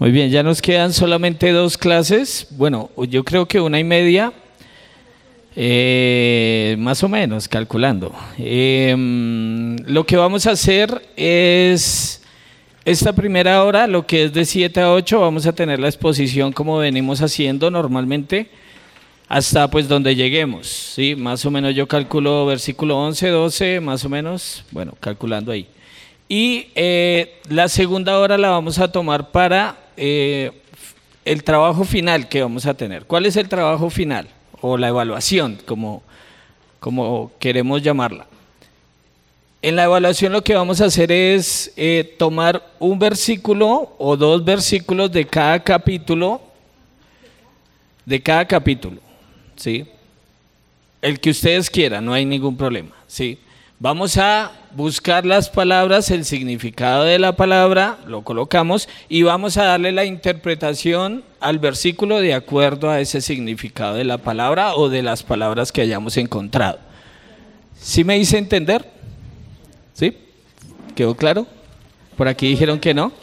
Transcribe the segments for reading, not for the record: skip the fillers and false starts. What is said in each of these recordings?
Muy bien, ya nos quedan solamente 2 clases. Bueno, yo creo que 1:30, más o menos, calculando. Lo que vamos a hacer es, esta primera hora, lo que es de 7 a 8, vamos a tener la exposición como venimos haciendo normalmente, hasta pues donde lleguemos, ¿sí? Más o menos yo calculo versículo 11, 12, más o menos, bueno, calculando ahí. Y la segunda hora la vamos a tomar para el trabajo final que vamos a tener. ¿Cuál es el trabajo final? O la evaluación, como queremos llamarla. En la evaluación lo que vamos a hacer es tomar un versículo o 2 versículos de cada capítulo, ¿sí? El que ustedes quieran, no hay ningún problema, ¿sí? Vamos a buscar las palabras, el significado de la palabra, lo colocamos y vamos a darle la interpretación al versículo de acuerdo a ese significado de la palabra o de las palabras que hayamos encontrado. ¿Sí me hice entender? ¿Sí? ¿Quedó claro? Por aquí dijeron que no.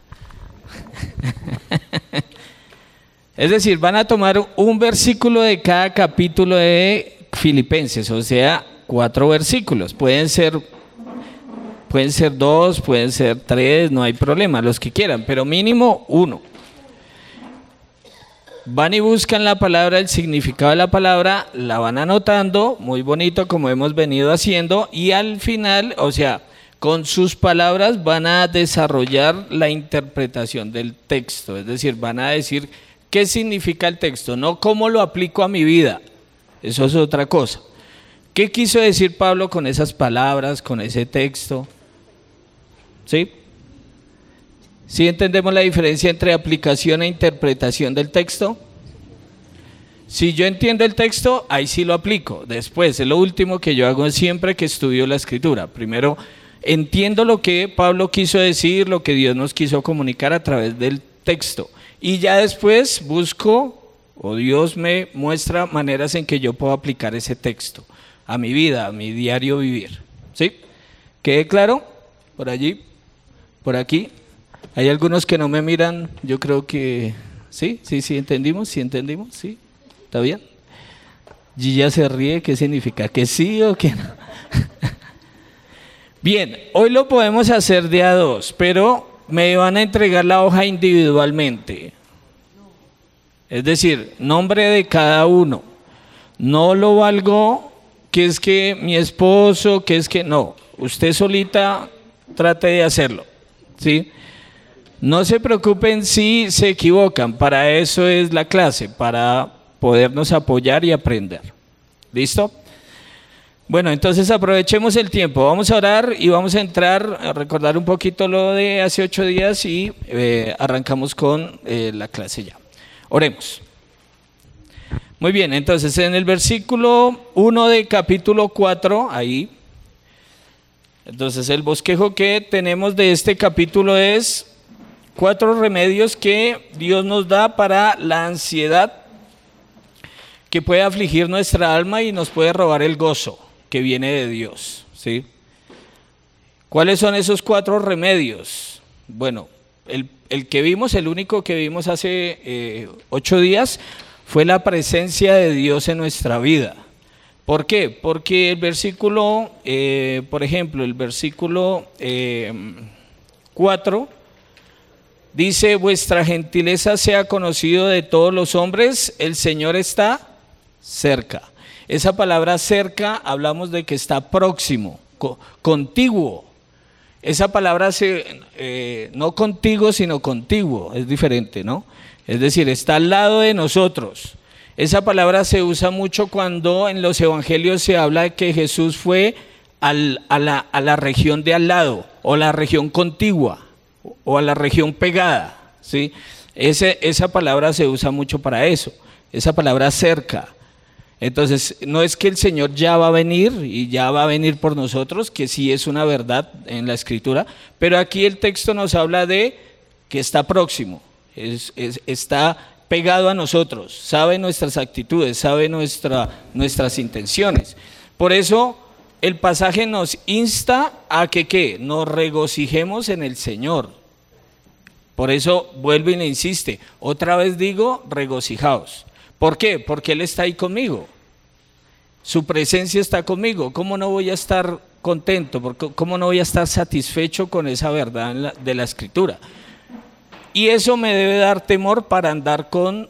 Es decir, van a tomar un versículo de cada capítulo de Filipenses, o sea, 4 versículos. Pueden ser 2, pueden ser 3, no hay problema, los que quieran, pero mínimo 1. Van y buscan la palabra, el significado de la palabra, la van anotando, muy bonito como hemos venido haciendo, y al final, o sea, con sus palabras van a desarrollar la interpretación del texto, es decir, van a decir qué significa el texto, no cómo lo aplico a mi vida, eso es otra cosa. ¿Qué quiso decir Pablo con esas palabras, con ese texto? ¿Sí? ¿Sí entendemos la diferencia entre aplicación e interpretación del texto? Si yo entiendo el texto, ahí sí lo aplico. Después, es lo último que yo hago siempre que estudio la Escritura. Primero, entiendo lo que Pablo quiso decir, lo que Dios nos quiso comunicar a través del texto. Y ya después busco, o Dios me muestra maneras en que yo puedo aplicar ese texto a mi vida, a mi diario vivir. ¿Sí? ¿Quede claro? Por allí, por aquí. Hay algunos que no me miran, yo creo que sí, entendimos, sí, ¿está bien? Gilla se ríe, ¿qué significa? ¿Que sí o que no? Bien, hoy lo podemos hacer de a 2, pero me van a entregar la hoja individualmente. Es decir, nombre de cada uno. No lo valgo que es que mi esposo, que es que no. Usted solita trate de hacerlo, ¿sí? No se preocupen si se equivocan, para eso es la clase, para podernos apoyar y aprender. ¿Listo? Bueno, entonces aprovechemos el tiempo, vamos a orar y vamos a entrar a recordar un poquito lo de hace 8 días y arrancamos con la clase ya. Oremos. Muy bien, entonces en el versículo 1 de capítulo 4, ahí, entonces el bosquejo que tenemos de este capítulo es 4 remedios que Dios nos da para la ansiedad que puede afligir nuestra alma y nos puede robar el gozo que viene de Dios, ¿sí? ¿Cuáles son esos 4 remedios? Bueno, el que vimos, el único que vimos hace 8 días, fue la presencia de Dios en nuestra vida. ¿Por qué? Porque el versículo, por ejemplo, el versículo 4, dice, vuestra gentileza sea conocido de todos los hombres, el Señor está cerca. Esa palabra cerca, hablamos de que está próximo, contiguo. Esa palabra no contigo, sino contiguo, es diferente, ¿no? Es decir, está al lado de nosotros. Esa palabra se usa mucho cuando en los evangelios se habla de que Jesús fue a la región de al lado, o la región contigua, o a la región pegada, ¿sí? Esa palabra se usa mucho para eso, esa palabra cerca. Entonces, no es que el Señor ya va a venir y ya va a venir por nosotros, que sí es una verdad en la Escritura, pero aquí el texto nos habla de que está próximo, está pegado a nosotros, sabe nuestras actitudes, sabe nuestras intenciones. Por eso el pasaje nos insta a que ¿qué? Nos regocijemos en el Señor. Por eso vuelve y le insiste, otra vez digo, regocijaos. ¿Por qué? Porque Él está ahí conmigo. Su presencia está conmigo. ¿Cómo no voy a estar contento? ¿Cómo no voy a estar satisfecho con esa verdad de la Escritura? Y eso me debe dar temor para andar con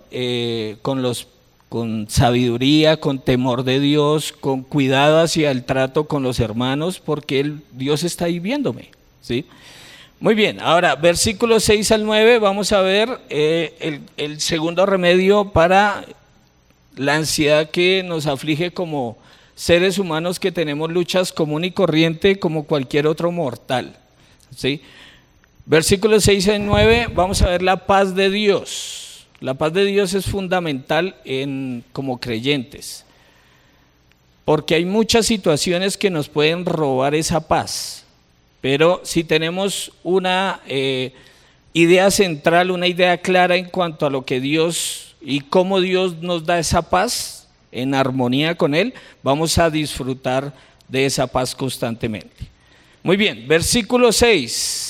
sabiduría, con temor de Dios, con cuidado hacia el trato con los hermanos, porque Dios está ahí viéndome, ¿sí? Muy bien, ahora versículos 6 al 9, vamos a ver el segundo remedio para la ansiedad que nos aflige como seres humanos que tenemos luchas común y corriente como cualquier otro mortal, ¿sí? Versículos 6 al 9, vamos a ver la paz de Dios. La paz de Dios es fundamental como creyentes, porque hay muchas situaciones que nos pueden robar esa paz, pero si tenemos una idea central, una idea clara en cuanto a lo que Dios y cómo Dios nos da esa paz en armonía con Él, vamos a disfrutar de esa paz constantemente. Muy bien, versículo 6.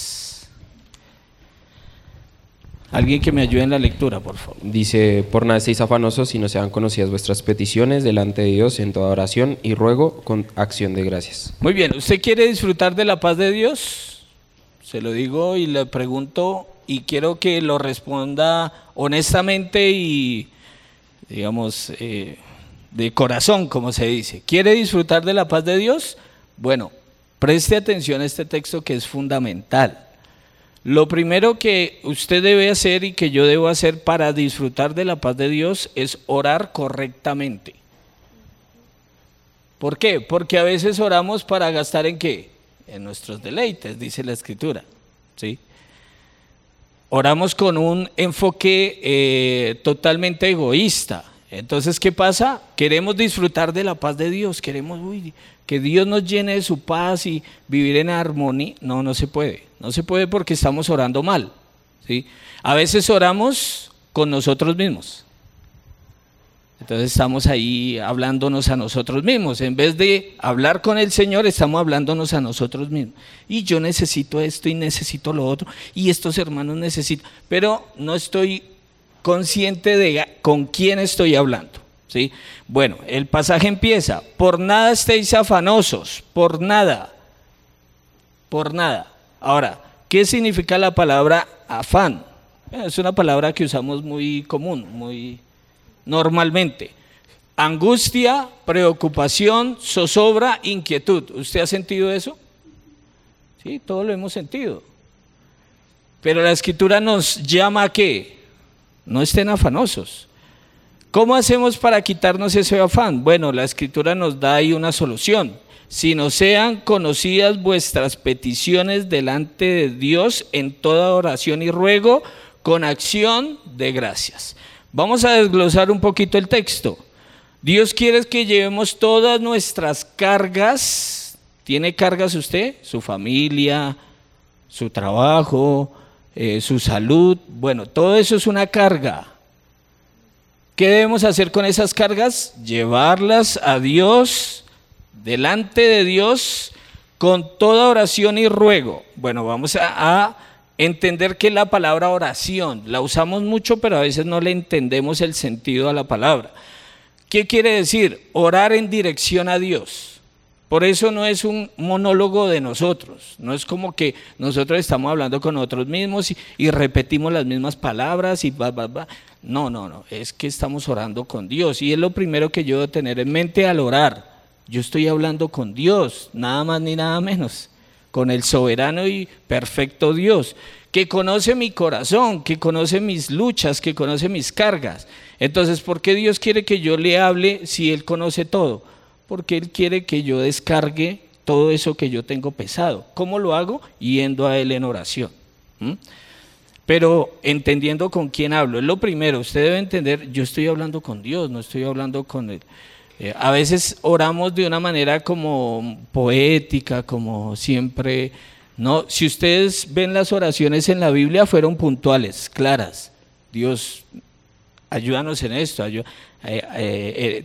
Alguien que me ayude en la lectura, por favor. Dice, por nada estéis afanosos, y no sean conocidas vuestras peticiones delante de Dios en toda oración y ruego con acción de gracias. Muy bien, ¿usted quiere disfrutar de la paz de Dios? Se lo digo y le pregunto y quiero que lo responda honestamente y, digamos, de corazón, como se dice. ¿Quiere disfrutar de la paz de Dios? Bueno, preste atención a este texto que es fundamental. Lo primero que usted debe hacer y que yo debo hacer para disfrutar de la paz de Dios es orar correctamente. ¿Por qué? Porque a veces oramos para gastar ¿en qué? En nuestros deleites, dice la Escritura, ¿sí? Oramos con un enfoque totalmente egoísta. Entonces, ¿qué pasa? Queremos disfrutar de la paz de Dios, queremos que Dios nos llene de su paz y vivir en armonía. No, no se puede. No se puede porque estamos orando mal, ¿sí? A veces oramos con nosotros mismos. Entonces estamos ahí hablándonos a nosotros mismos. En vez de hablar con el Señor, estamos hablándonos a nosotros mismos. Y yo necesito esto y necesito lo otro. Y estos hermanos necesitan. Pero no estoy consciente de con quién estoy hablando, ¿sí? Bueno, el pasaje empieza, por nada estéis afanosos, por nada, por nada. Ahora, ¿qué significa la palabra afán? Es una palabra que usamos muy común, muy normalmente. Angustia, preocupación, zozobra, inquietud. ¿Usted ha sentido eso? Sí, todos lo hemos sentido. Pero la Escritura nos llama a ¿qué? No estén afanosos. ¿Cómo hacemos para quitarnos ese afán? Bueno, la Escritura nos da ahí una solución. Si no sean conocidas vuestras peticiones delante de Dios en toda oración y ruego con acción de gracias. Vamos a desglosar un poquito el texto. Dios quiere que llevemos todas nuestras cargas. ¿Tiene cargas usted? Su familia, su trabajo, su salud. Bueno, todo eso es una carga. ¿Qué debemos hacer con esas cargas? Llevarlas a Dios, delante de Dios, con toda oración y ruego. Bueno, vamos a entender que la palabra oración la usamos mucho, pero a veces no le entendemos el sentido a la palabra. ¿Qué quiere decir? Orar en dirección a Dios. Por eso no es un monólogo de nosotros, no es como que nosotros estamos hablando con nosotros mismos y repetimos las mismas palabras y No, es que estamos orando con Dios y es lo primero que yo debo tener en mente al orar. Yo estoy hablando con Dios, nada más ni nada menos, con el soberano y perfecto Dios, que conoce mi corazón, que conoce mis luchas, que conoce mis cargas. Entonces, ¿por qué Dios quiere que yo le hable si Él conoce todo? Porque Él quiere que yo descargue todo eso que yo tengo pesado. ¿Cómo lo hago? Yendo a Él en oración. Pero entendiendo con quién hablo. Es lo primero, usted debe entender, yo estoy hablando con Dios, no estoy hablando con Él. A veces oramos de una manera como poética, como siempre. No, si ustedes ven las oraciones en la Biblia, fueron puntuales, claras. Dios, ayúdanos en esto, te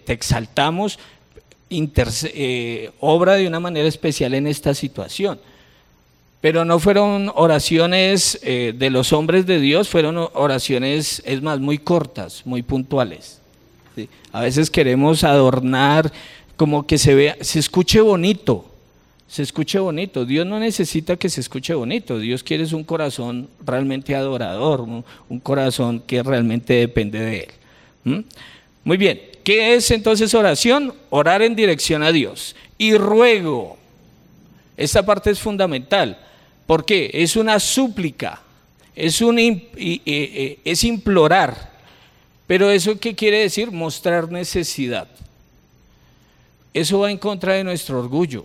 pero no fueron oraciones de los hombres de Dios, fueron oraciones, es más, muy cortas, muy puntuales. ¿Sí? A veces queremos adornar, como que se vea, se escuche bonito. Dios no necesita que se escuche bonito, Dios quiere un corazón realmente adorador, un corazón que realmente depende de Él. ¿Mm? Muy bien, ¿qué es entonces oración? Orar en dirección a Dios. Y ruego, esta parte es fundamental, ¿por qué? Es una súplica, es implorar, pero ¿eso qué quiere decir? Mostrar necesidad. Eso va en contra de nuestro orgullo.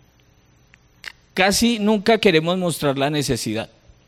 Casi nunca queremos mostrar la necesidad.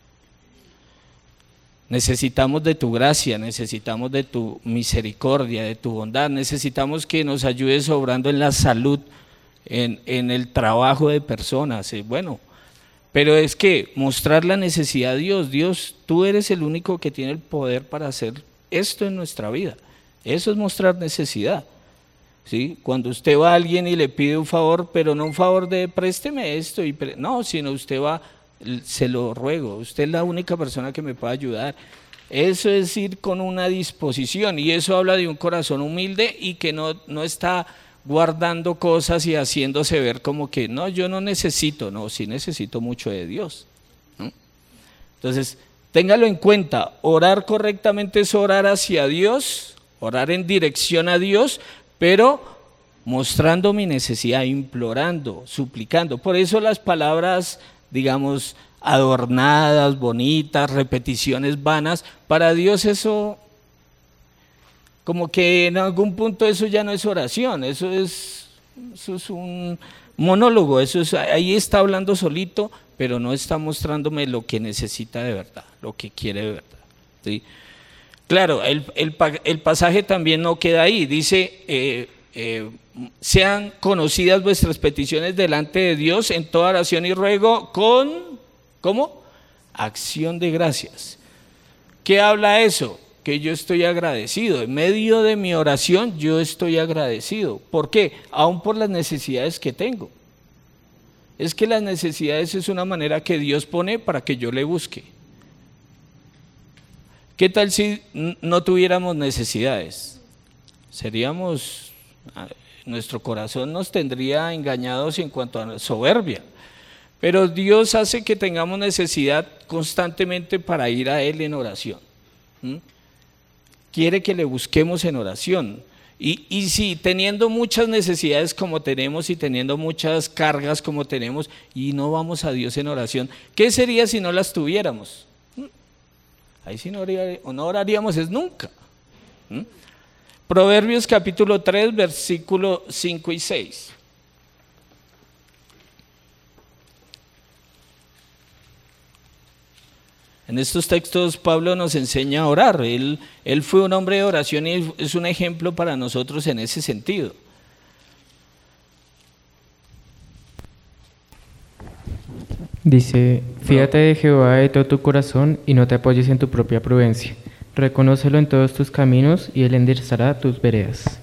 Necesitamos de tu gracia, necesitamos de tu misericordia, de tu bondad, necesitamos que nos ayudes obrando en la salud, en el trabajo de personas. Bueno, pero es que mostrar la necesidad a Dios, Dios, tú eres el único que tiene el poder para hacer esto en nuestra vida. Eso es mostrar necesidad. ¿Sí? Cuando usted va a alguien y le pide un favor, pero no un favor de présteme esto, no, sino usted va, se lo ruego, usted es la única persona que me puede ayudar. Eso es ir con una disposición, y eso habla de un corazón humilde y que no está guardando cosas y haciéndose ver como que no, yo no necesito, no, sí necesito mucho de Dios, ¿no? Entonces, téngalo en cuenta, orar correctamente es orar hacia Dios, orar en dirección a Dios, pero mostrando mi necesidad, implorando, suplicando. Por eso las palabras, digamos, adornadas, bonitas, repeticiones vanas, para Dios eso, como que en algún punto eso ya no es oración, eso es un monólogo, ahí está hablando solito, pero no está mostrándome lo que necesita de verdad, lo que quiere de verdad, ¿sí? Claro, el pasaje también no queda ahí, dice, sean conocidas vuestras peticiones delante de Dios en toda oración y ruego con, ¿cómo? Acción de gracias. ¿Qué habla eso? Que yo estoy agradecido, en medio de mi oración yo estoy agradecido. ¿Por qué? Aún por las necesidades que tengo. Es que las necesidades es una manera que Dios pone para que yo le busque. ¿Qué tal si no tuviéramos necesidades? Nuestro corazón nos tendría engañados en cuanto a soberbia. Pero Dios hace que tengamos necesidad constantemente para ir a Él en oración. Quiere que le busquemos en oración. Y si teniendo muchas necesidades como tenemos y teniendo muchas cargas como tenemos y no vamos a Dios en oración, ¿qué sería si no las tuviéramos? Ahí sí no oraríamos es nunca. Proverbios capítulo 3, versículos 5 y 6. En estos textos Pablo nos enseña a orar. Él fue un hombre de oración y es un ejemplo para nosotros en ese sentido. Dice, fíate de Jehová de todo tu corazón y no te apoyes en tu propia prudencia. Reconócelo en todos tus caminos y Él enderezará tus veredas.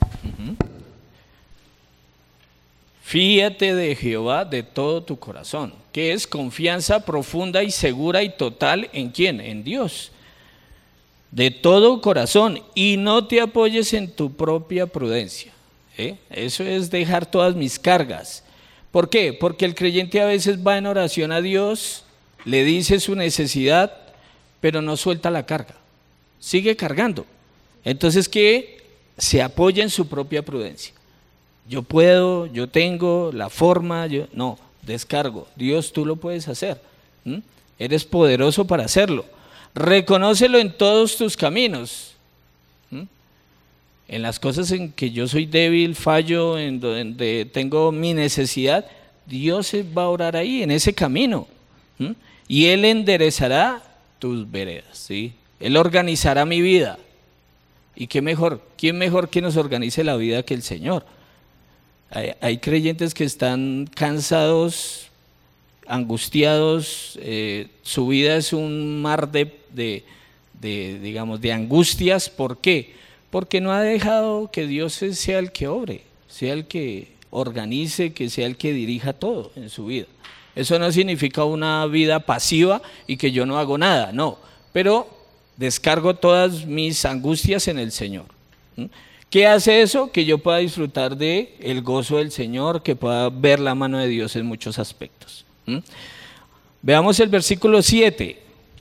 Fíate de Jehová de todo tu corazón, que es confianza profunda y segura y total ¿en quién? En Dios. De todo corazón, y no te apoyes en tu propia prudencia. Eso es dejar todas mis cargas. ¿Por qué? Porque el creyente a veces va en oración a Dios, le dice su necesidad, pero no suelta la carga, sigue cargando. Entonces, ¿qué? Se apoya en su propia prudencia. Yo puedo, yo tengo la forma, no, descargo. Dios, tú lo puedes hacer. Eres poderoso para hacerlo. Reconócelo en todos tus caminos. En las cosas en que yo soy débil, fallo, en donde tengo mi necesidad, Dios va a orar ahí, en ese camino. Y Él enderezará tus veredas, ¿sí? Él organizará mi vida. ¿Y qué mejor? ¿Quién mejor que nos organice la vida que el Señor? Hay creyentes que están cansados, angustiados, su vida es un mar digamos, de angustias. ¿Por qué? Porque no ha dejado que Dios sea el que obre, sea el que organice, que sea el que dirija todo en su vida. Eso no significa una vida pasiva y que yo no hago nada, no. Pero descargo todas mis angustias en el Señor. ¿Qué hace eso? Que yo pueda disfrutar de el gozo del Señor, que pueda ver la mano de Dios en muchos aspectos. Veamos el versículo 7.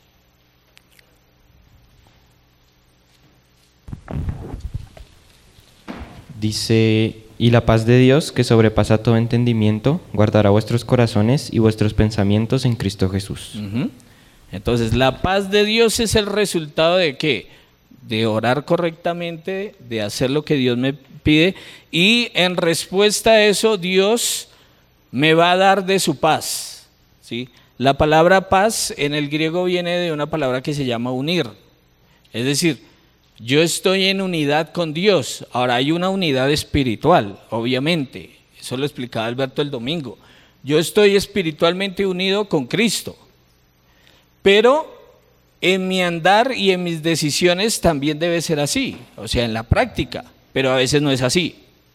Dice, y la paz de Dios, que sobrepasa todo entendimiento, guardará vuestros corazones y vuestros pensamientos en Cristo Jesús. Entonces, la paz de Dios es el resultado de ¿qué? De orar correctamente, de hacer lo que Dios me pide, y en respuesta a eso Dios me va a dar de su paz, ¿sí? La palabra paz en el griego viene de una palabra que se llama unir, es decir, yo estoy en unidad con Dios. Ahora hay una unidad espiritual, obviamente, eso lo explicaba Alberto el domingo. Yo estoy espiritualmente unido con Cristo, pero en mi andar y en mis decisiones también debe ser así, o sea, en la práctica, pero a veces no es así.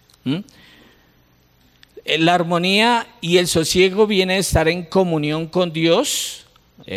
La armonía y el sosiego viene de estar en comunión con Dios,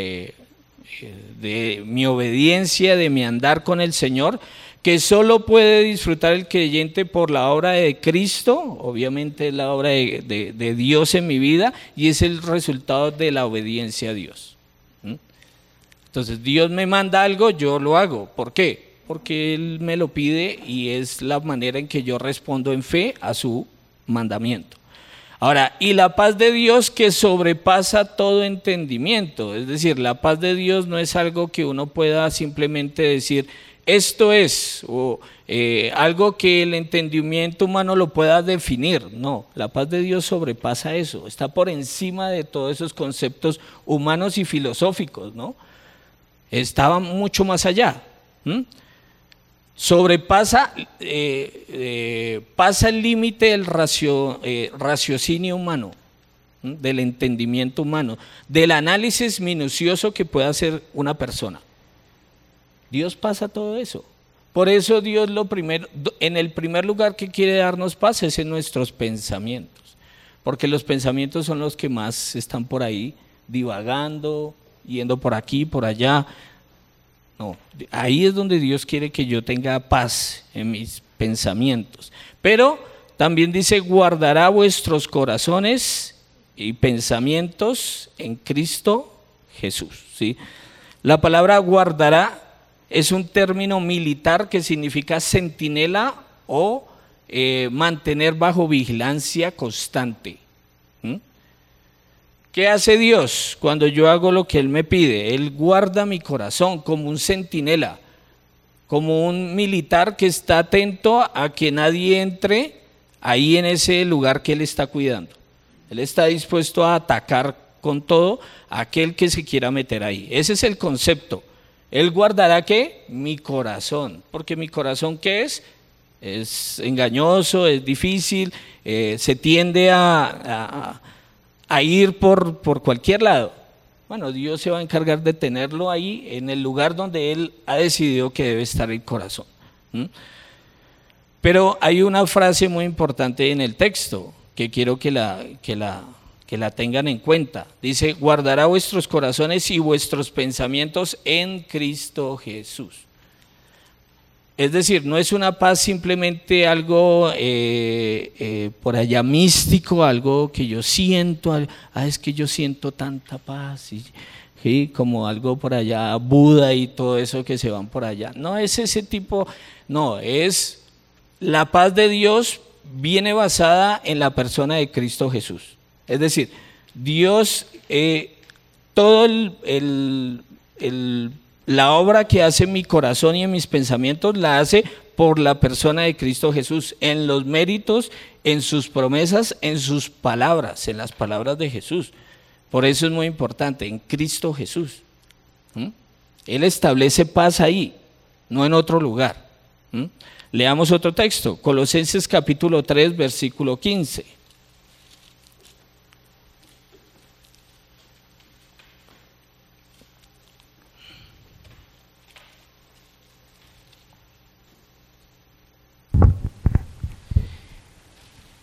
de mi obediencia, de mi andar con el Señor, que solo puede disfrutar el creyente por la obra de Cristo, obviamente es la obra de Dios en mi vida, y es el resultado de la obediencia a Dios. Entonces Dios me manda algo, yo lo hago. ¿Por qué? Porque Él me lo pide y es la manera en que yo respondo en fe a su mandamiento. Ahora, y la paz de Dios que sobrepasa todo entendimiento, es decir, la paz de Dios no es algo que uno pueda simplemente decir, esto es, o algo que el entendimiento humano lo pueda definir. No, la paz de Dios sobrepasa eso, está por encima de todos esos conceptos humanos y filosóficos, ¿no? Estaba mucho más allá. Sobrepasa, pasa el límite del raciocinio humano, del entendimiento humano, del análisis minucioso que pueda hacer una persona. Dios pasa todo eso. Por eso Dios en el primer lugar que quiere darnos paz es en nuestros pensamientos, porque los pensamientos son los que más están por ahí divagando, yendo por aquí, por allá. No, ahí es donde Dios quiere que yo tenga paz en mis pensamientos. Pero también dice, guardará vuestros corazones y pensamientos en Cristo Jesús, ¿sí? La palabra guardará es un término militar que significa centinela o mantener bajo vigilancia constante. ¿Qué hace Dios cuando yo hago lo que Él me pide? Él guarda mi corazón como un centinela, como un militar que está atento a que nadie entre ahí en ese lugar que Él está cuidando. Él está dispuesto a atacar con todo a aquel que se quiera meter ahí. Ese es el concepto. Él guardará ¿qué? Mi corazón, porque mi corazón ¿qué es? Es engañoso, es difícil, se tiende a ir por cualquier lado. Bueno, Dios se va a encargar de tenerlo ahí en el lugar donde Él ha decidido que debe estar el corazón. Pero hay una frase muy importante en el texto que quiero que la tengan en cuenta. Dice, guardará vuestros corazones y vuestros pensamientos en Cristo Jesús. Es decir, no es una paz simplemente algo por allá místico, algo que yo siento, es que yo siento tanta paz, ¿sí? Como algo por allá, Buda y todo eso que se van por allá. No es ese tipo, no, es la paz de Dios viene basada en la persona de Cristo Jesús. Es decir, Dios, todo la obra que hace en mi corazón y en mis pensamientos la hace por la persona de Cristo Jesús, en los méritos, en sus promesas, en sus palabras, en las palabras de Jesús. Por eso es muy importante, en Cristo Jesús. Él establece paz ahí, no en otro lugar. Leamos otro texto, Colosenses capítulo 3, versículo 15.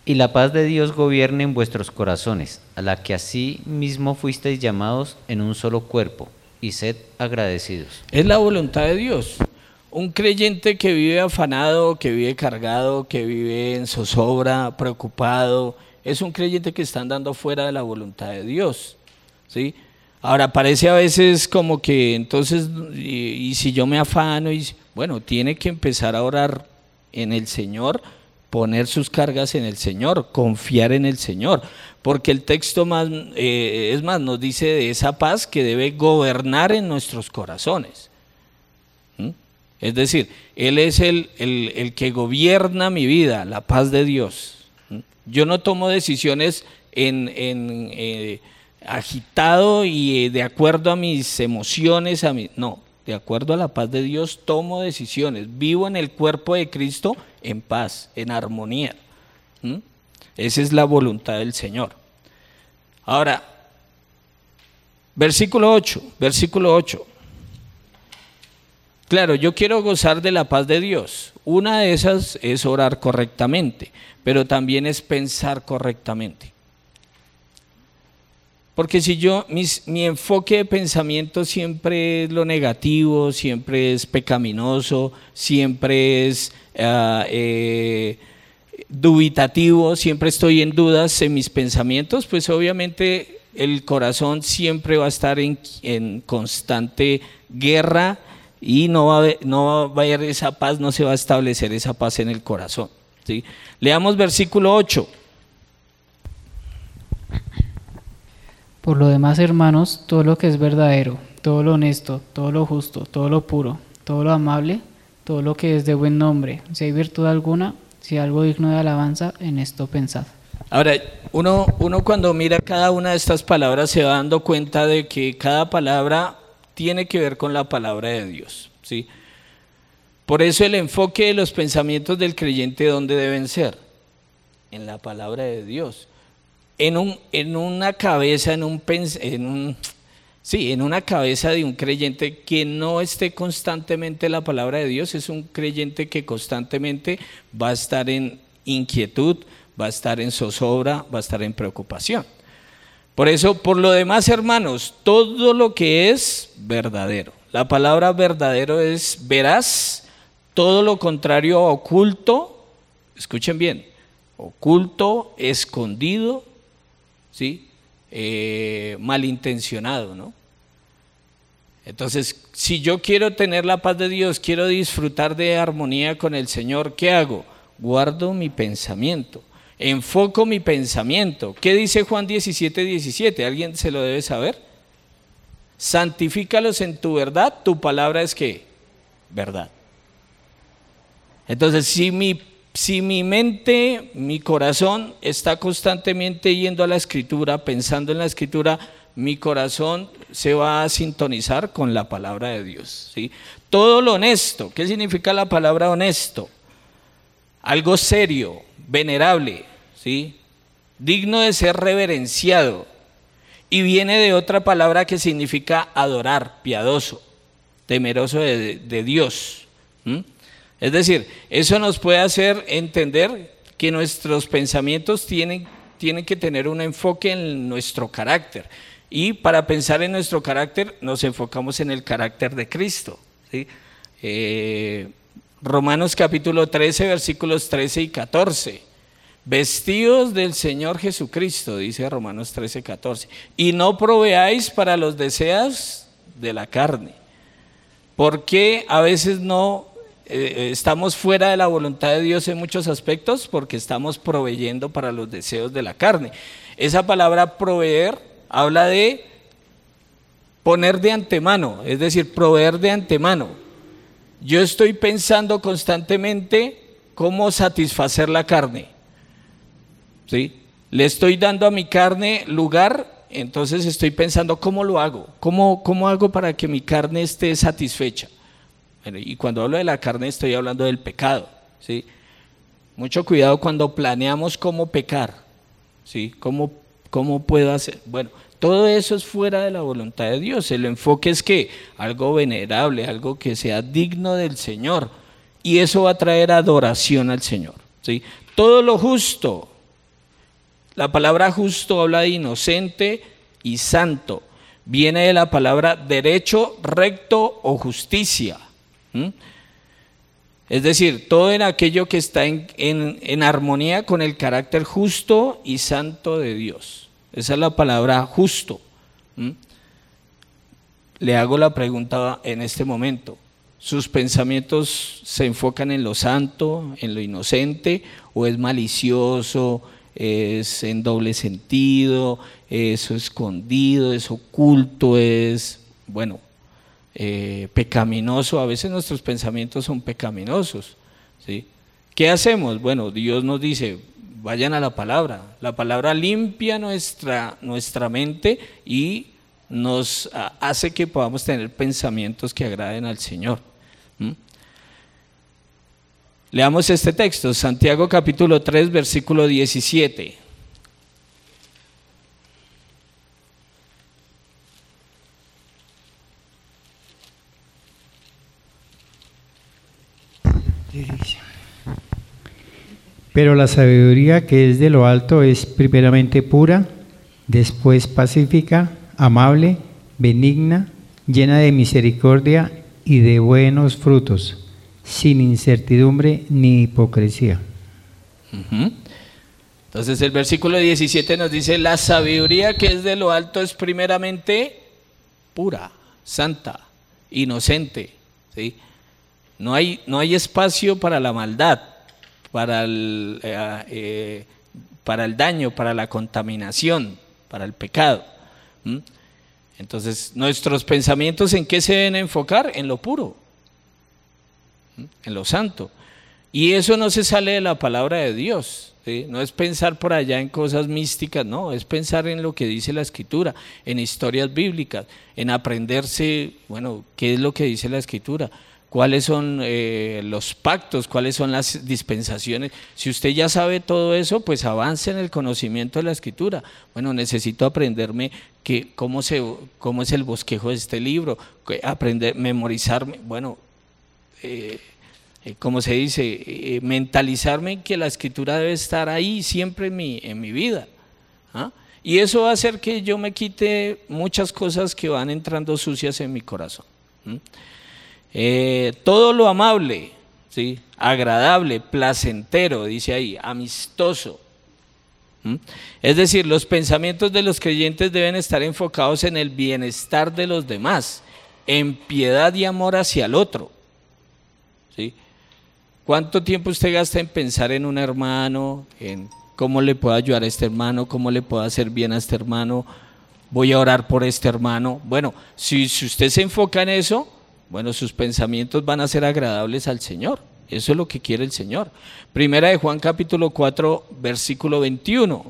Y la paz de Dios gobierne en vuestros corazones, a la que así mismo fuisteis llamados en un solo cuerpo, y sed agradecidos. Es la voluntad de Dios. Un creyente que vive afanado, que vive cargado, que vive en zozobra, preocupado, es un creyente que está andando fuera de la voluntad de Dios, ¿sí? Ahora parece a veces como que entonces, y si yo me afano, bueno, tiene que empezar a orar en el Señor, poner sus cargas en el Señor, confiar en el Señor, porque el texto más, es más, nos dice de esa paz que debe gobernar en nuestros corazones. Es decir, Él es el que gobierna mi vida, la paz de Dios. Yo no tomo decisiones agitado y de acuerdo a mis emociones, no, de acuerdo a la paz de Dios tomo decisiones, vivo en el cuerpo de Cristo en paz, en armonía. Esa es la voluntad del Señor. Ahora, versículo 8. Claro, yo quiero gozar de la paz de Dios. Una de esas es orar correctamente, pero también es pensar correctamente. Porque si mi enfoque de pensamiento siempre es lo negativo, siempre es pecaminoso, siempre es dubitativo, siempre estoy en dudas en mis pensamientos, pues obviamente el corazón siempre va a estar en constante guerra y no va a haber esa paz, no se va a establecer esa paz en el corazón, ¿sí? Leamos versículo 8. Por lo demás, hermanos, todo lo que es verdadero, todo lo honesto, todo lo justo, todo lo puro, todo lo amable, todo lo que es de buen nombre, si hay virtud alguna, si hay algo digno de alabanza, en esto pensad. Ahora, uno cuando mira cada una de estas palabras se va dando cuenta de que cada palabra tiene que ver con la palabra de Dios, ¿sí? Por eso el enfoque de los pensamientos del creyente, ¿dónde deben ser? En la palabra de Dios. En una cabeza de un creyente que no esté constantemente en la palabra de Dios, es un creyente que constantemente va a estar en inquietud, va a estar en zozobra, va a estar en preocupación. Por eso, por lo demás, hermanos, todo lo que es verdadero. La palabra verdadero es veraz, todo lo contrario a oculto, escuchen bien, oculto, escondido, ¿sí? Malintencionado, ¿no? Entonces, si yo quiero tener la paz de Dios, quiero disfrutar de armonía con el Señor, ¿qué hago? Guardo mi pensamiento, enfoco mi pensamiento. ¿Qué dice Juan 17:17? ¿Alguien se lo debe saber? Santifícalos en tu verdad, tu palabra es ¿qué? Verdad. Entonces, si mi mente, mi corazón está constantemente yendo a la Escritura, pensando en la Escritura, mi corazón se va a sintonizar con la palabra de Dios, ¿sí? Todo lo honesto. ¿Qué significa la palabra honesto? Algo serio, venerable, ¿sí? Digno de ser reverenciado. Y viene de otra palabra que significa adorar, piadoso, temeroso de Dios. Es decir, eso nos puede hacer entender que nuestros pensamientos tienen que tener un enfoque en nuestro carácter. Y para pensar en nuestro carácter nos enfocamos en el carácter de Cristo, ¿sí? Romanos capítulo 13, versículos 13 y 14. Vestidos del Señor Jesucristo, dice Romanos 13, 14. Y no proveáis para los deseos de la carne. Porque a veces no estamos fuera de la voluntad de Dios en muchos aspectos, porque estamos proveyendo para los deseos de la carne. Esa palabra proveer habla de poner de antemano, es decir, proveer de antemano. Yo estoy pensando constantemente cómo satisfacer la carne, ¿sí? Le estoy dando a mi carne lugar, entonces estoy pensando cómo lo hago, cómo hago para que mi carne esté satisfecha. Bueno, y cuando hablo de la carne estoy hablando del pecado, ¿sí? Mucho cuidado cuando planeamos cómo pecar, ¿sí? ¿Cómo puedo hacer? Bueno, todo eso es fuera de la voluntad de Dios. El enfoque es que algo venerable, algo que sea digno del Señor, y eso va a traer adoración al Señor, ¿sí? Todo lo justo, La palabra justo habla de inocente y santo. Viene de la palabra derecho, recto o justicia. Es decir, todo en aquello que está en armonía con el carácter justo y santo de Dios. Esa es la palabra justo. Le hago la pregunta en este momento. ¿Sus pensamientos se enfocan en lo santo, en lo inocente, o es malicioso, es en doble sentido, es escondido, es oculto, es, bueno, pecaminoso? A veces nuestros pensamientos son pecaminosos, ¿sí? ¿Qué hacemos? Bueno, Dios nos dice, vayan a la palabra limpia nuestra mente y nos hace que podamos tener pensamientos que agraden al Señor. Leamos este texto, Santiago capítulo 3, versículo 17. Pero la sabiduría que es de lo alto es primeramente pura, después pacífica, amable, benigna, llena de misericordia y de buenos frutos, sin incertidumbre ni hipocresía. Entonces el versículo 17 nos dice, la sabiduría que es de lo alto es primeramente pura, santa, inocente, ¿sí? No hay espacio para la maldad, para el daño, para la contaminación, para el pecado. Entonces, nuestros pensamientos, ¿en qué se deben enfocar? En lo puro, en lo santo. Y eso no se sale de la palabra de Dios, ¿sí? No es pensar por allá en cosas místicas, no, es pensar en lo que dice la Escritura, en historias bíblicas, en aprenderse, bueno, qué es lo que dice la Escritura, cuáles son los pactos, cuáles son las dispensaciones. Si usted ya sabe todo eso, pues avance en el conocimiento de la Escritura. Bueno, necesito aprenderme cómo es el bosquejo de este libro, aprender, memorizarme, bueno, como se dice, mentalizarme que la Escritura debe estar ahí siempre en mi vida. Y eso va a hacer que yo me quite muchas cosas que van entrando sucias en mi corazón. Todo lo amable, ¿sí? Agradable, placentero, dice ahí, amistoso. Es decir, los pensamientos de los creyentes deben estar enfocados en el bienestar de los demás, en piedad y amor hacia el otro, ¿sí? ¿Cuánto tiempo usted gasta en pensar en un hermano, en cómo le puedo ayudar a este hermano, cómo le puedo hacer bien a este hermano, voy a orar por este hermano? Bueno, si usted se enfoca en eso, bueno, sus pensamientos van a ser agradables al Señor. Eso es lo que quiere el Señor. Primera de Juan capítulo 4, versículo 21.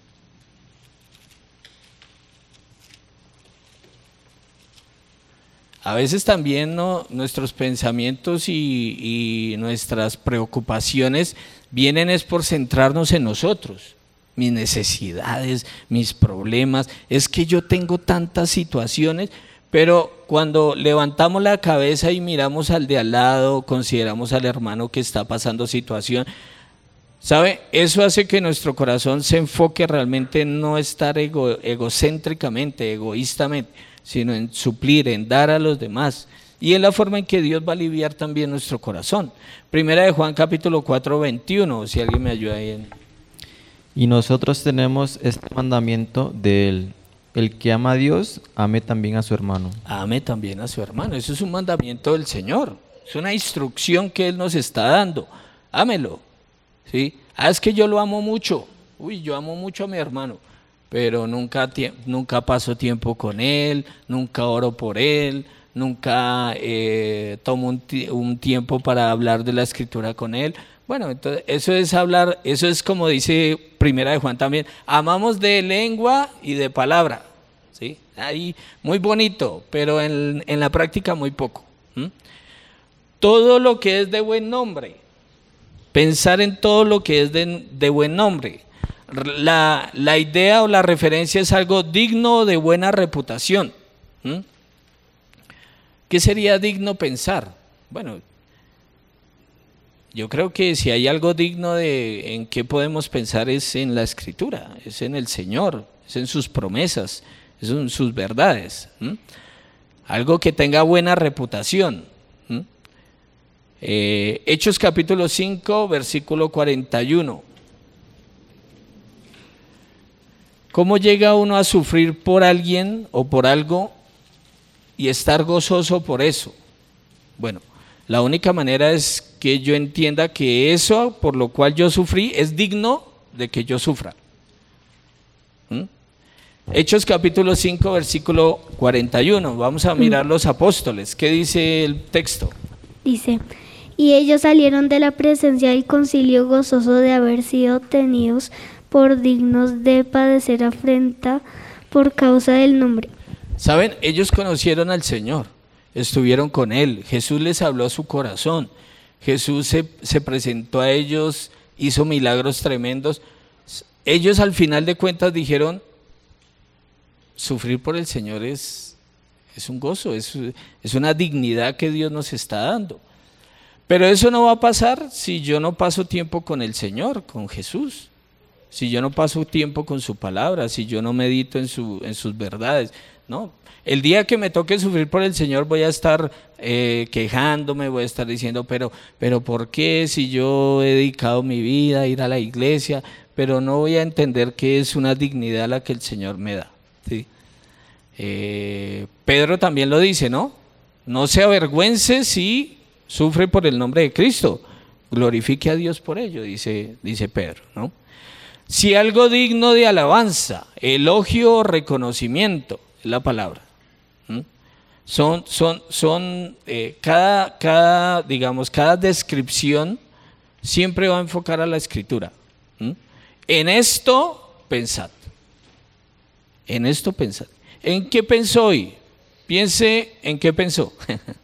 A veces también nuestros pensamientos y nuestras preocupaciones vienen es por centrarnos en nosotros, mis necesidades, mis problemas. Es que yo tengo tantas situaciones. Pero cuando levantamos la cabeza y miramos al de al lado, consideramos al hermano que está pasando situación, ¿sabe? Eso hace que nuestro corazón se enfoque realmente en no estar egocéntricamente, egoístamente, sino en suplir, en dar a los demás. Y es la forma en que Dios va a aliviar también nuestro corazón. Primera de Juan capítulo 4, 21, si alguien me ayuda ahí. Y nosotros tenemos este mandamiento de él: el que ama a Dios, ame también a su hermano. Ame también a su hermano. Eso es un mandamiento del Señor. Es una instrucción que Él nos está dando. Ámelo, ¿sí? Es que yo lo amo mucho. Uy, yo amo mucho a mi hermano, pero nunca paso tiempo con él, nunca oro por él, nunca tomo un tiempo para hablar de la Escritura con él. Bueno, entonces eso es hablar, eso es como dice Primera de Juan también, amamos de lengua y de palabra, ¿sí? Ahí muy bonito, pero en la práctica muy poco. Todo lo que es de buen nombre, pensar en todo lo que es de buen nombre. La idea o la referencia es algo digno de buena reputación. ¿Qué sería digno pensar? Bueno, Yo creo que si hay algo digno de en qué podemos pensar es en la Escritura, es en el Señor, es en sus promesas, es en sus verdades. Algo que tenga buena reputación. Hechos capítulo 5, versículo 41. ¿Cómo llega uno a sufrir por alguien o por algo y estar gozoso por eso? Bueno, la única manera es que yo entienda que eso por lo cual yo sufrí es digno de que yo sufra. Hechos capítulo 5, versículo 41. Vamos a mirar los apóstoles. ¿Qué dice el texto? Dice: y ellos salieron de la presencia del concilio gozosos de haber sido tenidos por dignos de padecer afrenta por causa del nombre. ¿Saben? Ellos conocieron al Señor, estuvieron con Él, Jesús les habló a su corazón, Jesús se presentó a ellos, hizo milagros tremendos. Ellos al final de cuentas dijeron, sufrir por el Señor es un gozo, es una dignidad que Dios nos está dando. Pero eso no va a pasar si yo no paso tiempo con el Señor, con Jesús. Si yo no paso tiempo con su palabra, si yo no medito en sus verdades, no. El día que me toque sufrir por el Señor voy a estar quejándome, voy a estar diciendo, pero ¿por qué si yo he dedicado mi vida a ir a la iglesia? Pero no voy a entender que es una dignidad la que el Señor me da. ¿Sí? Pedro también lo dice, ¿no? No se avergüence si sufre por el nombre de Cristo, glorifique a Dios por ello, dice Pedro, ¿no? Si algo digno de alabanza, elogio o reconocimiento, es la palabra. Cada descripción siempre va a enfocar a la Escritura. En esto pensad. En esto pensad. ¿En qué pensó hoy? Piense en qué pensó.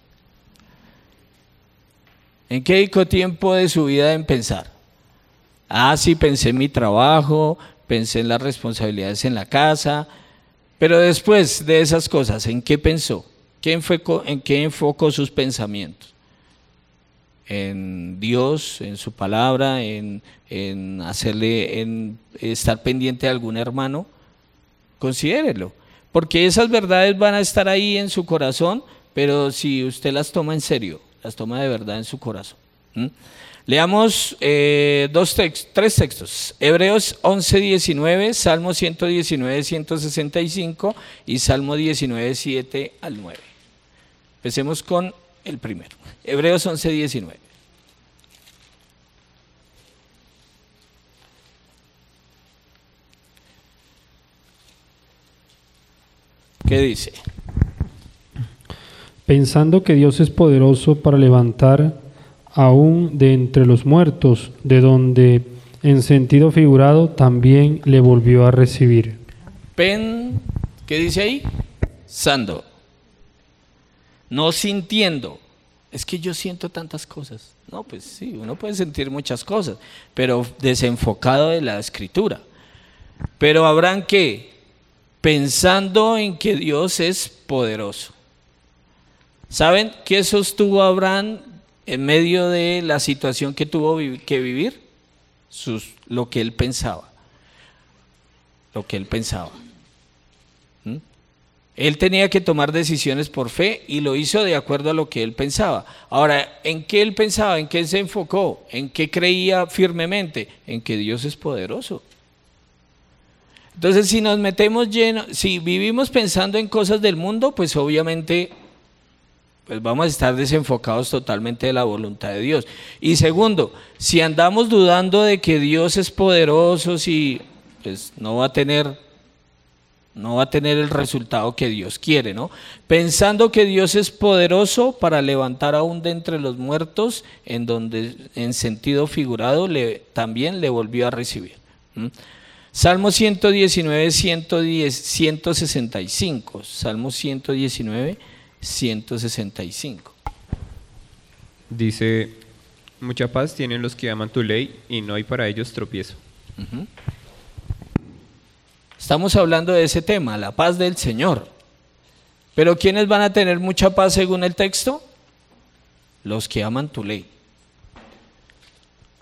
¿En qué dedicó tiempo de su vida en pensar? Sí, pensé en mi trabajo, pensé en las responsabilidades en la casa, pero después de esas cosas, ¿en qué pensó? ¿En qué enfocó sus pensamientos? ¿En Dios, en su palabra, en estar pendiente de algún hermano? Considérelo, porque esas verdades van a estar ahí en su corazón, pero si usted las toma en serio, las toma de verdad en su corazón. Leamos tres textos, Hebreos 11:19, Salmo 119, 165 y Salmo 19, 7 al 9. Empecemos con el primero, Hebreos 11:19. ¿Qué dice? Pensando que Dios es poderoso para levantar aún de entre los muertos, de donde en sentido figurado también le volvió a recibir. ¿Qué dice ahí? Pensando, no sintiendo. Es que yo siento tantas cosas. No, pues sí, uno puede sentir muchas cosas, pero desenfocado de la Escritura. Pero habrán que, pensando en que Dios es poderoso. ¿Saben qué sostuvo Abraham en medio de la situación que tuvo que vivir? Lo que él pensaba. Lo que él pensaba. Él tenía que tomar decisiones por fe y lo hizo de acuerdo a lo que él pensaba. Ahora, ¿en qué él pensaba? ¿En qué él se enfocó? ¿En qué creía firmemente? En que Dios es poderoso. Entonces, si nos metemos si vivimos pensando en cosas del mundo, pues obviamente pues vamos a estar desenfocados totalmente de la voluntad de Dios. Y segundo, si andamos dudando de que Dios es poderoso, pues no va a tener el resultado que Dios quiere, ¿no? Pensando que Dios es poderoso para levantar aún de entre los muertos, en donde en sentido figurado también le volvió a recibir. Salmo 119, 165. Salmo 119, 165. Dice, mucha paz tienen los que aman tu ley y no hay para ellos tropiezo. Estamos hablando de ese tema, la paz del Señor. Pero ¿quiénes van a tener mucha paz según el texto? Los que aman tu ley.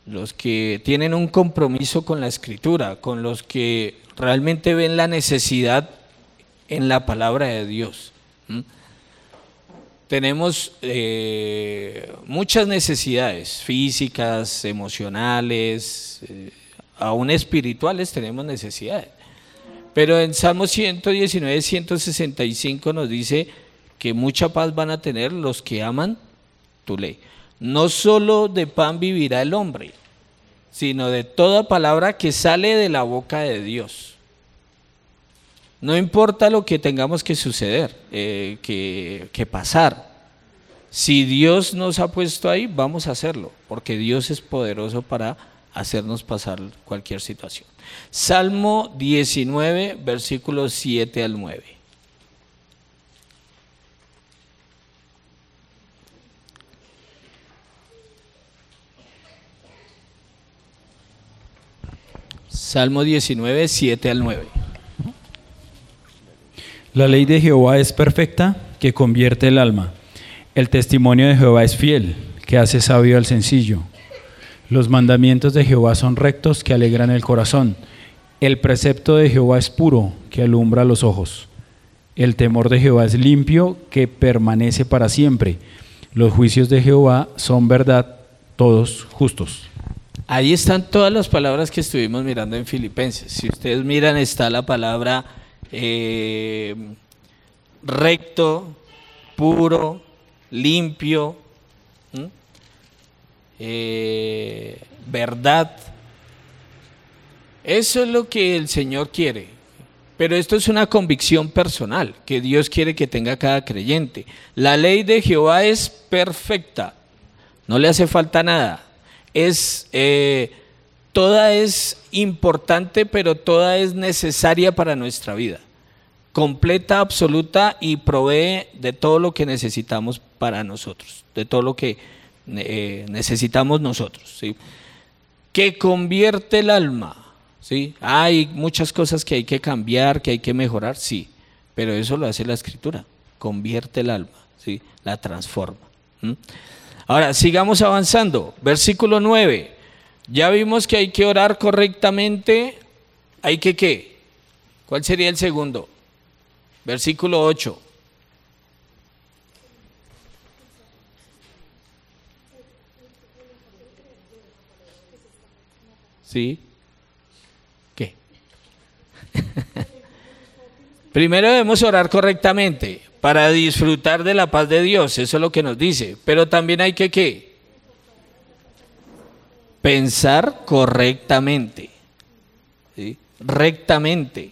los que tienen un compromiso con la Escritura, con los que realmente ven la necesidad en la palabra de Dios. Tenemos muchas necesidades físicas, emocionales, aún espirituales tenemos necesidades. Pero en Salmo 119, 165 nos dice que mucha paz van a tener los que aman tu ley. No solo de pan vivirá el hombre, sino de toda palabra que sale de la boca de Dios. No importa lo que tengamos que suceder, que pasar. Si Dios nos ha puesto ahí, vamos a hacerlo, porque Dios es poderoso para hacernos pasar cualquier situación. Salmo 19, versículos 7 al 9. Salmo 19, 7 al 9. La ley de Jehová es perfecta, que convierte el alma. El testimonio de Jehová es fiel, que hace sabio al sencillo. Los mandamientos de Jehová son rectos, que alegran el corazón. El precepto de Jehová es puro, que alumbra los ojos. El temor de Jehová es limpio, que permanece para siempre. Los juicios de Jehová son verdad, todos justos. Ahí están todas las palabras que estuvimos mirando en Filipenses. Si ustedes miran, está la palabra recto, puro, limpio, verdad. Eso es lo que el Señor quiere. Pero esto es una convicción personal que Dios quiere que tenga cada creyente. La ley de Jehová es perfecta, no le hace falta nada. Toda es importante, pero toda es necesaria para nuestra vida. Completa, absoluta, y provee de todo lo que necesitamos para nosotros, de todo lo que necesitamos nosotros, ¿sí? Que convierte el alma, ¿sí? Hay muchas cosas que hay que cambiar, que hay que mejorar, sí, pero eso lo hace la Escritura, convierte el alma, ¿sí? La transforma. Ahora, sigamos avanzando. Versículo 9. Ya vimos que hay que orar correctamente. ¿Hay que qué? ¿Cuál sería el segundo? Versículo 8. ¿Sí? ¿Qué? Primero debemos orar correctamente para disfrutar de la paz de Dios, eso es lo que nos dice. Pero también hay que ¿qué? Pensar correctamente, ¿sí? Rectamente.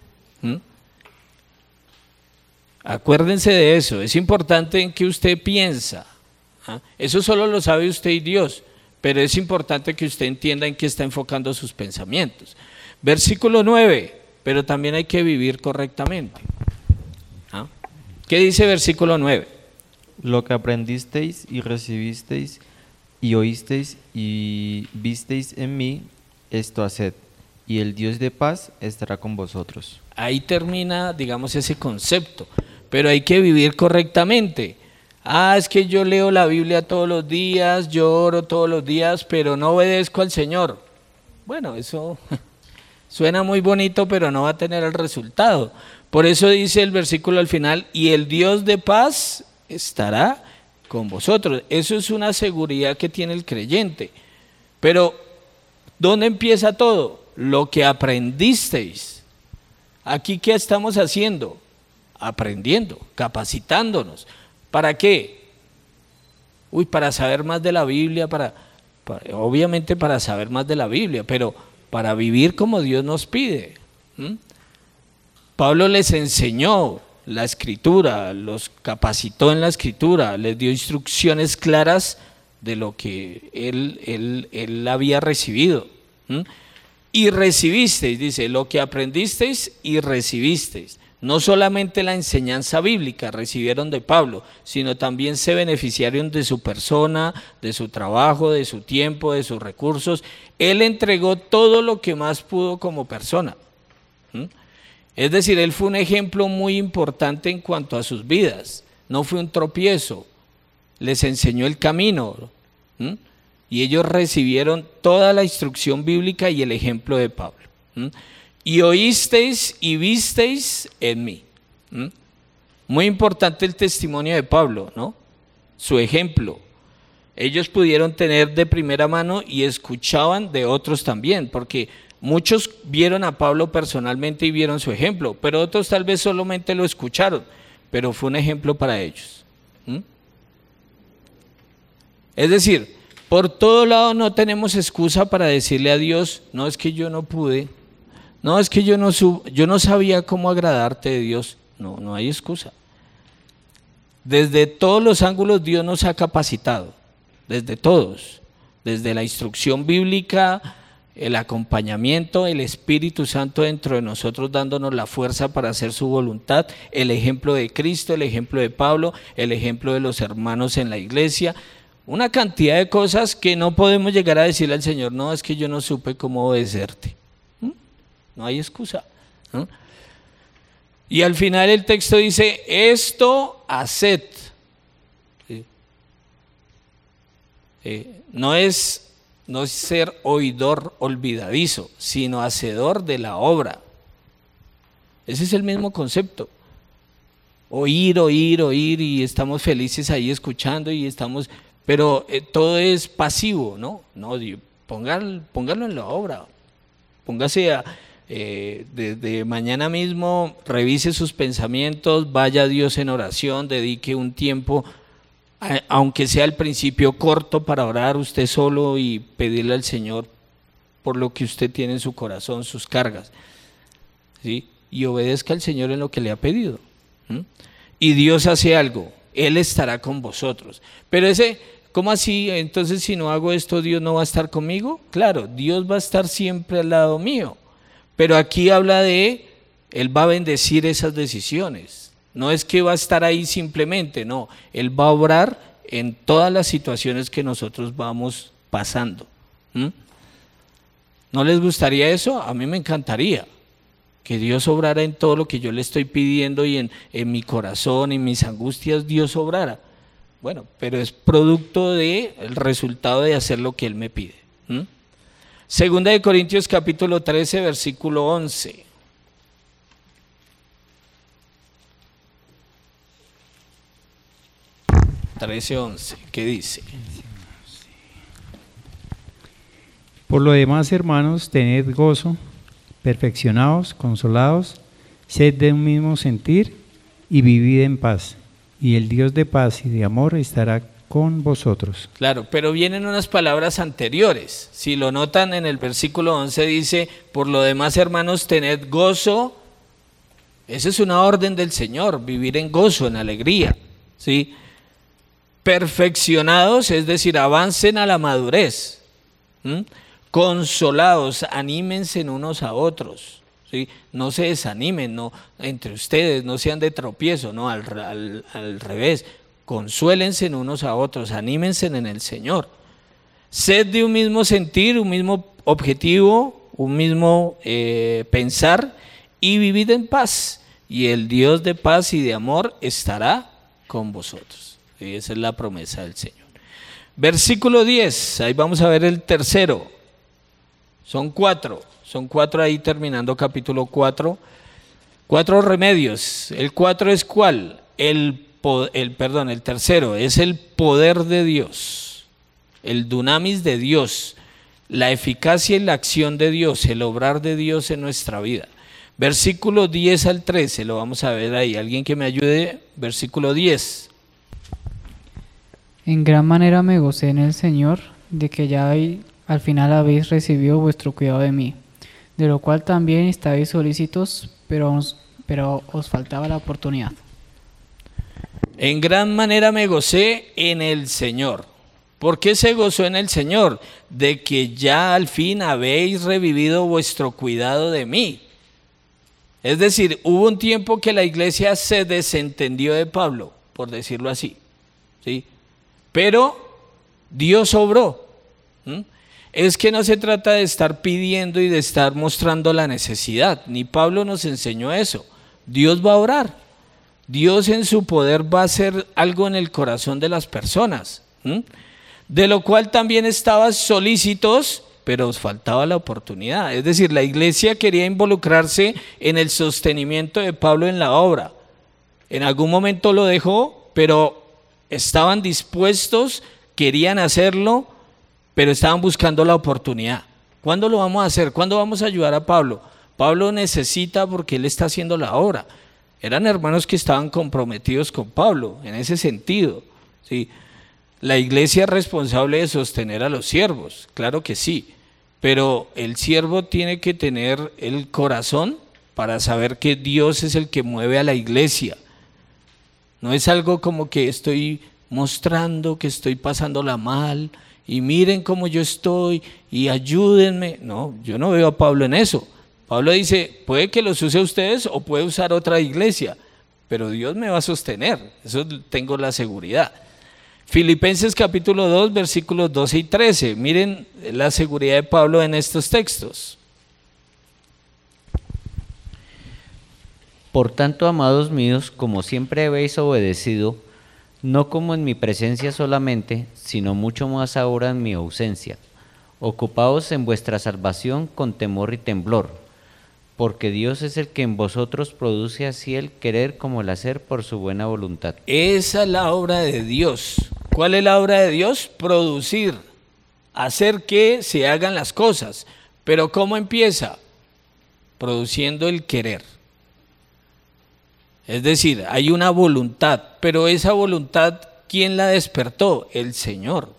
Acuérdense de eso, es importante en qué usted piensa. Eso solo lo sabe usted y Dios, pero es importante que usted entienda en qué está enfocando sus pensamientos. Versículo 9, pero también hay que vivir correctamente. ¿Qué dice versículo 9? Lo que aprendisteis y recibisteis y oísteis y visteis en mí, esto haced, y el Dios de paz estará con vosotros. Ahí termina, digamos, ese concepto, pero hay que vivir correctamente. Es que yo leo la Biblia todos los días, yo oro todos los días, pero no obedezco al Señor. Bueno, eso suena muy bonito, pero no va a tener el resultado. Por eso dice el versículo al final, y el Dios de paz estará con vosotros. Eso es una seguridad que tiene el creyente. Pero, ¿dónde empieza todo? Lo que aprendisteis. Aquí, ¿qué estamos haciendo? Aprendiendo, capacitándonos. ¿Para qué? Para saber más de la Biblia, obviamente para saber más de la Biblia, pero para vivir como Dios nos pide. Pablo les enseñó la Escritura, los capacitó en la Escritura, les dio instrucciones claras de lo que él había recibido. Y recibisteis, dice, lo que aprendisteis y recibisteis. No solamente la enseñanza bíblica recibieron de Pablo, sino también se beneficiaron de su persona, de su trabajo, de su tiempo, de sus recursos. Él entregó todo lo que más pudo como persona. Es decir, él fue un ejemplo muy importante en cuanto a sus vidas. No fue un tropiezo, les enseñó el camino. y ellos recibieron toda la instrucción bíblica y el ejemplo de Pablo. Y oísteis y visteis en mí. Muy importante el testimonio de Pablo, ¿no? Su ejemplo. Ellos pudieron tener de primera mano y escuchaban de otros también, porque muchos vieron a Pablo personalmente y vieron su ejemplo, pero otros tal vez solamente lo escucharon, pero fue un ejemplo para ellos. Es decir, por todo lado no tenemos excusa para decirle a Dios, no, es que yo no pude, no, es que yo no sabía cómo agradarte, Dios. No hay excusa. Desde todos los ángulos Dios nos ha capacitado, desde todos, desde la instrucción bíblica, el acompañamiento, el Espíritu Santo dentro de nosotros dándonos la fuerza para hacer su voluntad, el ejemplo de Cristo, el ejemplo de Pablo, el ejemplo de los hermanos en la iglesia, una cantidad de cosas que no podemos llegar a decirle al Señor, no, es que yo no supe cómo obedecerte. No hay excusa, ¿no? Y al final el texto dice, esto haced. No es ser oidor olvidadizo, sino hacedor de la obra. Ese es el mismo concepto. Oír, y estamos felices ahí escuchando y estamos, pero todo es pasivo, ¿no? No, póngalo en la obra. Póngase desde mañana mismo, revise sus pensamientos, vaya a Dios en oración, dedique un tiempo, aunque sea al principio corto, para orar usted solo y pedirle al Señor por lo que usted tiene en su corazón, sus cargas, ¿sí? Y obedezca al Señor en lo que le ha pedido. Y Dios hace algo, Él estará con vosotros. Pero ¿cómo así? Entonces, si no hago esto, ¿Dios no va a estar conmigo? Claro, Dios va a estar siempre al lado mío. Pero aquí habla de, Él va a bendecir esas decisiones. No es que va a estar ahí simplemente, no. Él va a obrar en todas las situaciones que nosotros vamos pasando. ¿No les gustaría eso? A mí me encantaría que Dios obrara en todo lo que yo le estoy pidiendo y en mi corazón, en mis angustias, Dios obrara. Bueno, pero es producto del resultado de hacer lo que Él me pide. Segunda de Corintios capítulo 13, versículo 11. ¿Qué dice? Por lo demás, hermanos, tened gozo, perfeccionaos, consolados, sed de un mismo sentir y vivid en paz. Y el Dios de paz y de amor estará con vosotros. Claro, pero vienen unas palabras anteriores. Si lo notan, en el versículo 11 dice, por lo demás, hermanos, tened gozo. Esa es una orden del Señor, vivir en gozo, en alegría, ¿sí? Perfeccionados, es decir, avancen a la madurez. Consolados, anímense unos a otros, ¿sí? No se desanimen, no, entre ustedes, no sean de tropiezo, no, al revés. Consuélense unos a otros, anímense en el Señor. Sed de un mismo sentir, un mismo objetivo, un mismo pensar, y vivid en paz. Y el Dios de paz y de amor estará con vosotros. Y esa es la promesa del Señor. Versículo 10, ahí vamos a ver el tercero. Son cuatro ahí terminando capítulo 4. 4 remedios. El 4 es ¿cuál? El tercero es el poder de Dios, el dunamis de Dios, la eficacia y la acción de Dios, el obrar de Dios en nuestra vida. Versículo 10 al 13, lo vamos a ver ahí. Alguien que me ayude, versículo 10. En gran manera me gocé en el Señor, de que ya al final habéis recibido vuestro cuidado de mí, de lo cual también estabais solícitos, pero os faltaba la oportunidad. En gran manera me gocé en el Señor. ¿Por qué se gozó en el Señor? De que ya al fin habéis revivido vuestro cuidado de mí. Es decir, hubo un tiempo que la iglesia se desentendió de Pablo, por decirlo así, ¿sí? Pero Dios obró. Es que no se trata de estar pidiendo y de estar mostrando la necesidad, ni Pablo nos enseñó eso. Dios va a obrar. Dios en su poder va a hacer algo en el corazón de las personas. de lo cual también estaban solícitos, pero os faltaba la oportunidad. Es decir, la iglesia quería involucrarse en el sostenimiento de Pablo en la obra. En algún momento lo dejó, pero estaban dispuestos, querían hacerlo, pero estaban buscando la oportunidad. ¿Cuándo lo vamos a hacer? ¿Cuándo vamos a ayudar a Pablo? Pablo necesita porque él está haciendo la obra. Eran hermanos que estaban comprometidos con Pablo, en ese sentido, ¿sí? La iglesia es responsable de sostener a los siervos, claro que sí, pero el siervo tiene que tener el corazón para saber que Dios es el que mueve a la iglesia. No es algo como que estoy mostrando que estoy pasándola mal y miren cómo yo estoy y ayúdenme. No, yo no veo a Pablo en eso. Pablo dice, puede que los use ustedes o puede usar otra iglesia, pero Dios me va a sostener, eso tengo la seguridad. Filipenses capítulo 2, versículos 12 y 13. Miren la seguridad de Pablo en estos textos. Por tanto, amados míos, como siempre habéis obedecido, no como en mi presencia solamente, sino mucho más ahora en mi ausencia, ocupaos en vuestra salvación con temor y temblor, porque Dios es el que en vosotros produce así el querer como el hacer por su buena voluntad. Esa es la obra de Dios. ¿Cuál es la obra de Dios? Producir, hacer que se hagan las cosas. Pero ¿cómo empieza? Produciendo el querer. Es decir, hay una voluntad, pero esa voluntad, ¿quién la despertó? El Señor.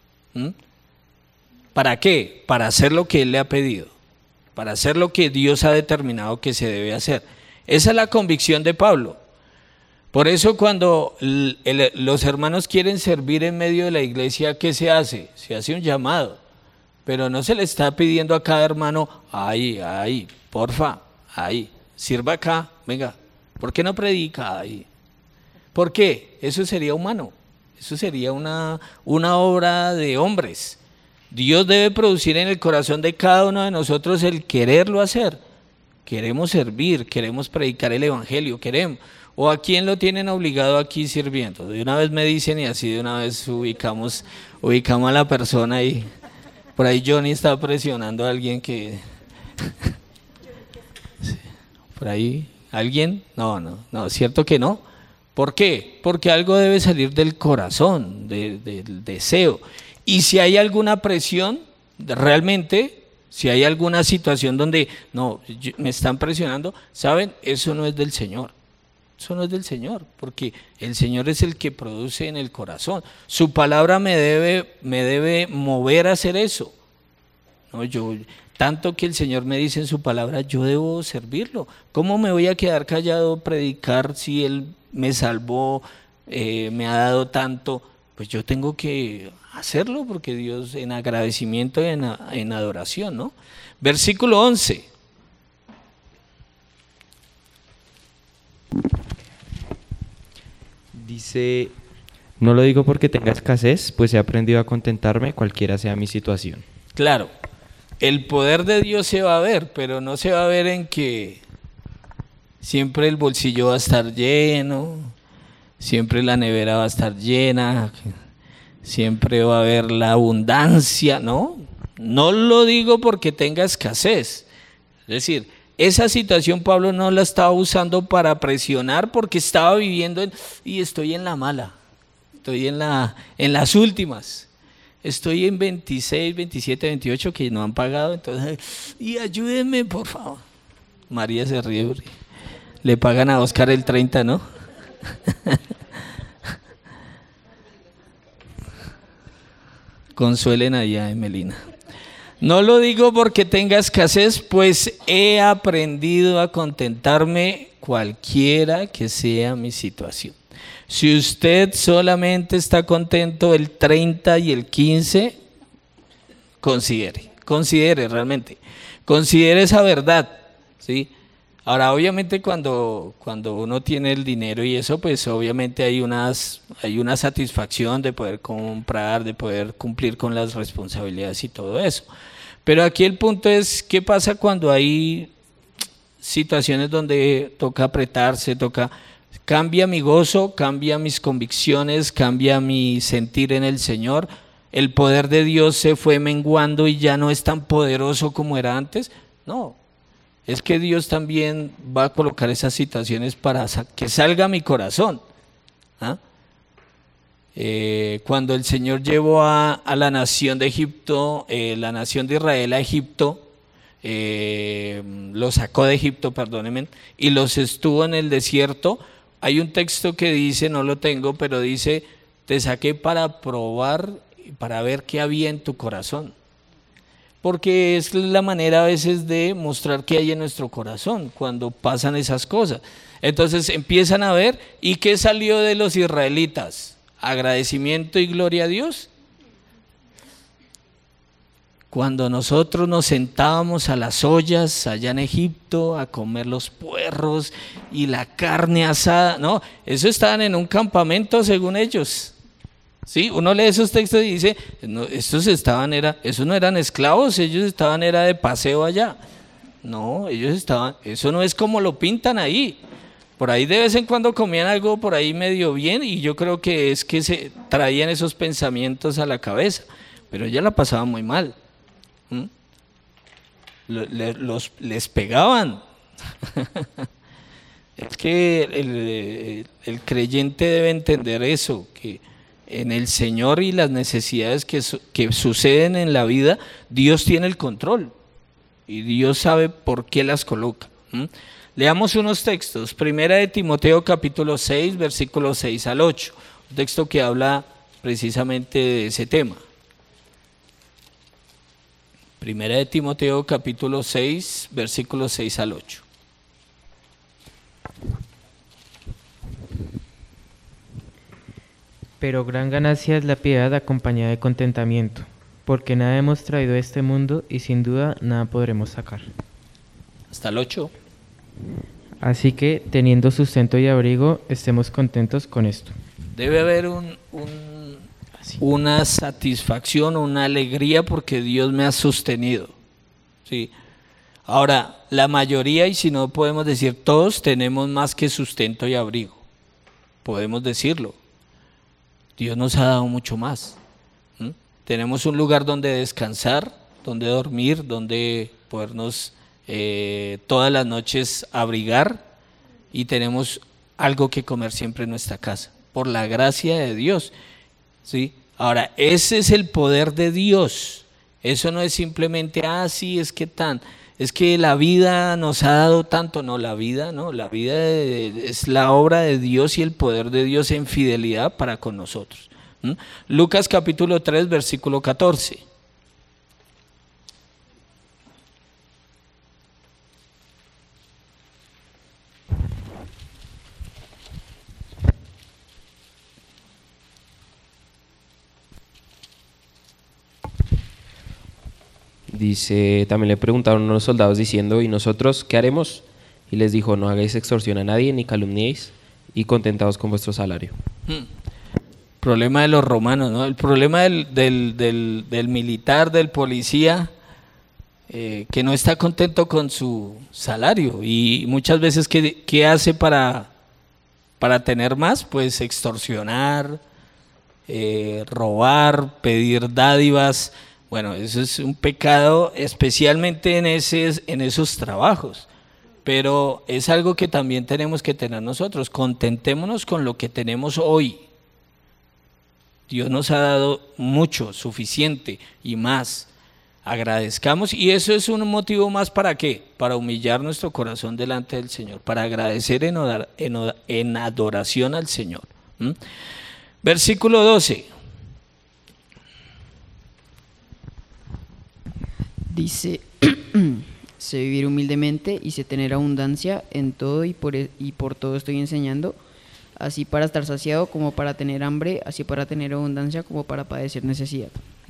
¿Para qué? Para hacer lo que Él le ha pedido, para hacer lo que Dios ha determinado que se debe hacer. Esa es la convicción de Pablo. Por eso cuando los hermanos quieren servir en medio de la iglesia, ¿qué se hace? Se hace un llamado, pero no se le está pidiendo a cada hermano, ay, porfa, ay, sirva acá, venga, ¿por qué no predica ahí? ¿Por qué? Eso sería humano, eso sería una obra de hombres. Dios debe producir en el corazón de cada uno de nosotros el quererlo hacer. Queremos servir, queremos predicar el evangelio, queremos. ¿O a quién lo tienen obligado aquí sirviendo? De una vez me dicen y así de una vez ubicamos a la persona y por ahí Johnny está presionando a alguien que... Sí. ¿Por ahí? ¿Alguien? No, ¿cierto que no? ¿Por qué? Porque algo debe salir del corazón, del deseo. Y si hay alguna presión, realmente, si hay alguna situación donde me están presionando, ¿saben? Eso no es del Señor. Eso no es del Señor, porque el Señor es el que produce en el corazón. Su palabra me debe mover a hacer eso. No, tanto que el Señor me dice en su palabra, yo debo servirlo. ¿Cómo me voy a quedar callado, predicar si Él me salvó, me ha dado tanto? Pues yo tengo que hacerlo porque Dios en agradecimiento y en adoración, ¿no? Versículo 11. Dice, no lo digo porque tenga escasez, pues he aprendido a contentarme cualquiera sea mi situación. Claro, el poder de Dios se va a ver, pero no se va a ver en que siempre el bolsillo va a estar lleno, siempre la nevera va a estar llena, siempre va a haber la abundancia, ¿no? No lo digo porque tenga escasez. Es decir, esa situación Pablo no la estaba usando para presionar porque estaba viviendo y estoy en la mala, estoy en las últimas, estoy en 26, 27, 28 que no han pagado, entonces, y ayúdenme por favor. María se ríe, le pagan a Oscar el 30, ¿no? Consuelen allá en Melina. No lo digo porque tenga escasez, pues he aprendido a contentarme cualquiera que sea mi situación. Si usted solamente está contento el 30 y el 15, considere realmente, considere esa verdad, ¿sí? Ahora, obviamente cuando uno tiene el dinero y eso, pues obviamente hay una satisfacción de poder comprar, de poder cumplir con las responsabilidades y todo eso. Pero aquí el punto es, ¿qué pasa cuando hay situaciones donde toca apretarse, cambia mi gozo, cambia mis convicciones, cambia mi sentir en el Señor? el poder de Dios se fue menguando y ya no es tan poderoso como era antes. No, es que Dios también va a colocar esas situaciones para que salga mi corazón. ¿Ah? Cuando el Señor llevó a la nación de Egipto, la nación de Israel a Egipto, los sacó de Egipto, perdónenme, y los estuvo en el desierto. Hay un texto que dice, no lo tengo, pero dice, te saqué para probar, para ver qué había en tu corazón. Porque es la manera a veces de mostrar qué hay en nuestro corazón cuando pasan esas cosas. Entonces empiezan a ver, ¿y qué salió de los israelitas? Agradecimiento y gloria a Dios. Cuando nosotros nos sentábamos a las ollas allá en Egipto a comer los puerros y la carne asada, no, eso estaban en un campamento según ellos. Sí, uno lee esos textos y dice, no, esos no eran esclavos, ellos estaban era de paseo allá. No, ellos estaban, eso no es como lo pintan ahí. Por ahí de vez en cuando comían algo por ahí medio bien y yo creo que es que se traían esos pensamientos a la cabeza, pero ella la pasaba muy mal. Les pegaban. Es que el creyente debe entender eso, que en el Señor y las necesidades que suceden en la vida, Dios tiene el control y Dios sabe por qué las coloca. Leamos unos textos. Primera de Timoteo capítulo 6, versículos 6 al 8, un texto que habla precisamente de ese tema. Primera de Timoteo capítulo 6, versículos 6 al 8. Pero gran ganancia es la piedad acompañada de contentamiento, porque nada hemos traído a este mundo y sin duda nada podremos sacar. Hasta el 8. Así que, teniendo sustento y abrigo, estemos contentos con esto. Debe haber una satisfacción, una alegría porque Dios me ha sostenido. ¿Sí? Ahora, la mayoría, y si no podemos decir todos, tenemos más que sustento y abrigo. Podemos decirlo. Dios nos ha dado mucho más. Tenemos un lugar donde descansar, donde dormir, donde podernos todas las noches abrigar y tenemos algo que comer siempre en nuestra casa, por la gracia de Dios. ¿Sí? Ahora, ese es el poder de Dios. Eso no es simplemente, sí, es que la vida nos ha dado tanto. No, la vida es la obra de Dios y el poder de Dios en fidelidad para con nosotros. Lucas capítulo 3, versículo 14. Dice, también le preguntaron a los soldados diciendo, ¿y nosotros qué haremos? Y les dijo, no hagáis extorsión a nadie ni calumniéis y contentaos con vuestro salario. Problema de los romanos, ¿no? El problema del militar, del policía, que no está contento con su salario y muchas veces ¿qué hace para tener más? Pues extorsionar, robar, pedir dádivas. Bueno, eso es un pecado especialmente en esos trabajos, pero es algo que también tenemos que tener nosotros. Contentémonos con lo que tenemos hoy. Dios nos ha dado mucho, suficiente y más. Agradezcamos y eso es un motivo más ¿para qué? Para humillar nuestro corazón delante del Señor, para agradecer en adoración al Señor. Versículo 12. Dice, sé vivir humildemente y sé tener abundancia en todo y por todo estoy enseñando, así para estar saciado como para tener hambre, así para tener abundancia como para padecer necesidad.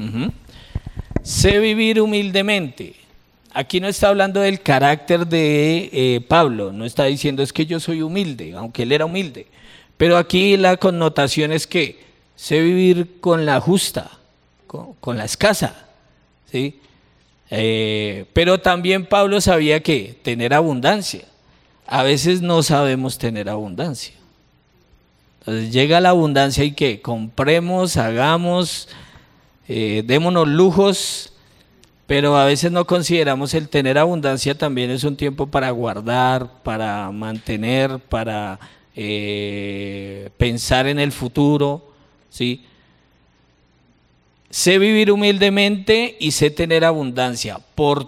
Sé vivir humildemente. Aquí no está hablando del carácter de Pablo, no está diciendo es que yo soy humilde, aunque él era humilde, pero aquí la connotación es que sé vivir con la justa, con la escasa, ¿sí? Pero también Pablo sabía que tener abundancia, a veces no sabemos tener abundancia. Entonces llega la abundancia y que compremos, hagamos, démonos lujos, pero a veces no consideramos el tener abundancia también es un tiempo para guardar, para mantener, para pensar en el futuro, ¿sí? Sé vivir humildemente y sé tener abundancia.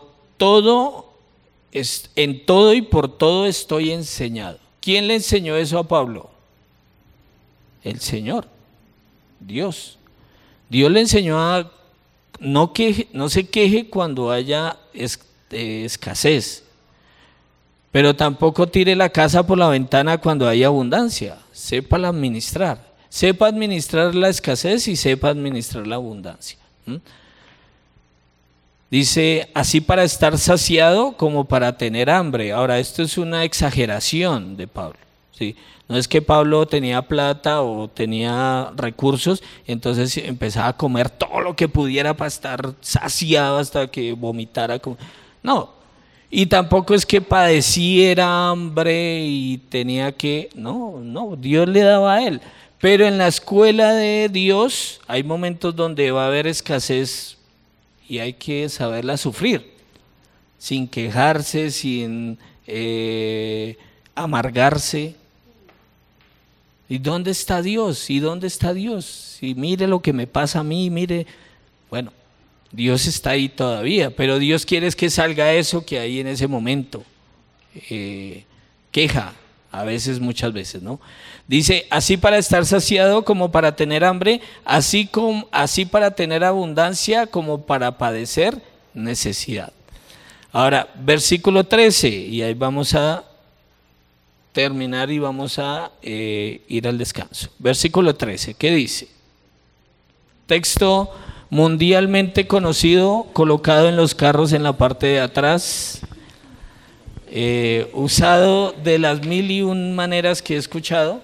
En todo y por todo estoy enseñado. ¿Quién le enseñó eso a Pablo? El Señor, Dios. Dios le enseñó a no se queje cuando haya escasez, pero tampoco tire la casa por la ventana cuando haya abundancia. Sépala administrar. Sepa administrar la escasez y sepa administrar la abundancia. Dice, así para estar saciado como para tener hambre. Ahora, esto es una exageración de Pablo, ¿sí? No es que Pablo tenía plata o tenía recursos, entonces empezaba a comer todo lo que pudiera para estar saciado hasta que vomitara. No, y tampoco es que padeciera hambre y tenía que... No, Dios le daba a él. Pero en la escuela de Dios hay momentos donde va a haber escasez y hay que saberla sufrir, sin quejarse, sin amargarse. ¿Y dónde está Dios? ¿Y dónde está Dios? Y mire lo que me pasa a mí, mire. Bueno, Dios está ahí todavía, pero Dios quiere es que salga eso que hay en ese momento. Queja, a veces, muchas veces, ¿no? Dice, así para estar saciado como para tener hambre, así para tener abundancia como para padecer necesidad. Ahora, versículo 13, y ahí vamos a terminar y vamos a ir al descanso. Versículo 13, ¿qué dice? Texto mundialmente conocido, colocado en los carros en la parte de atrás, usado de las 1001 maneras que he escuchado.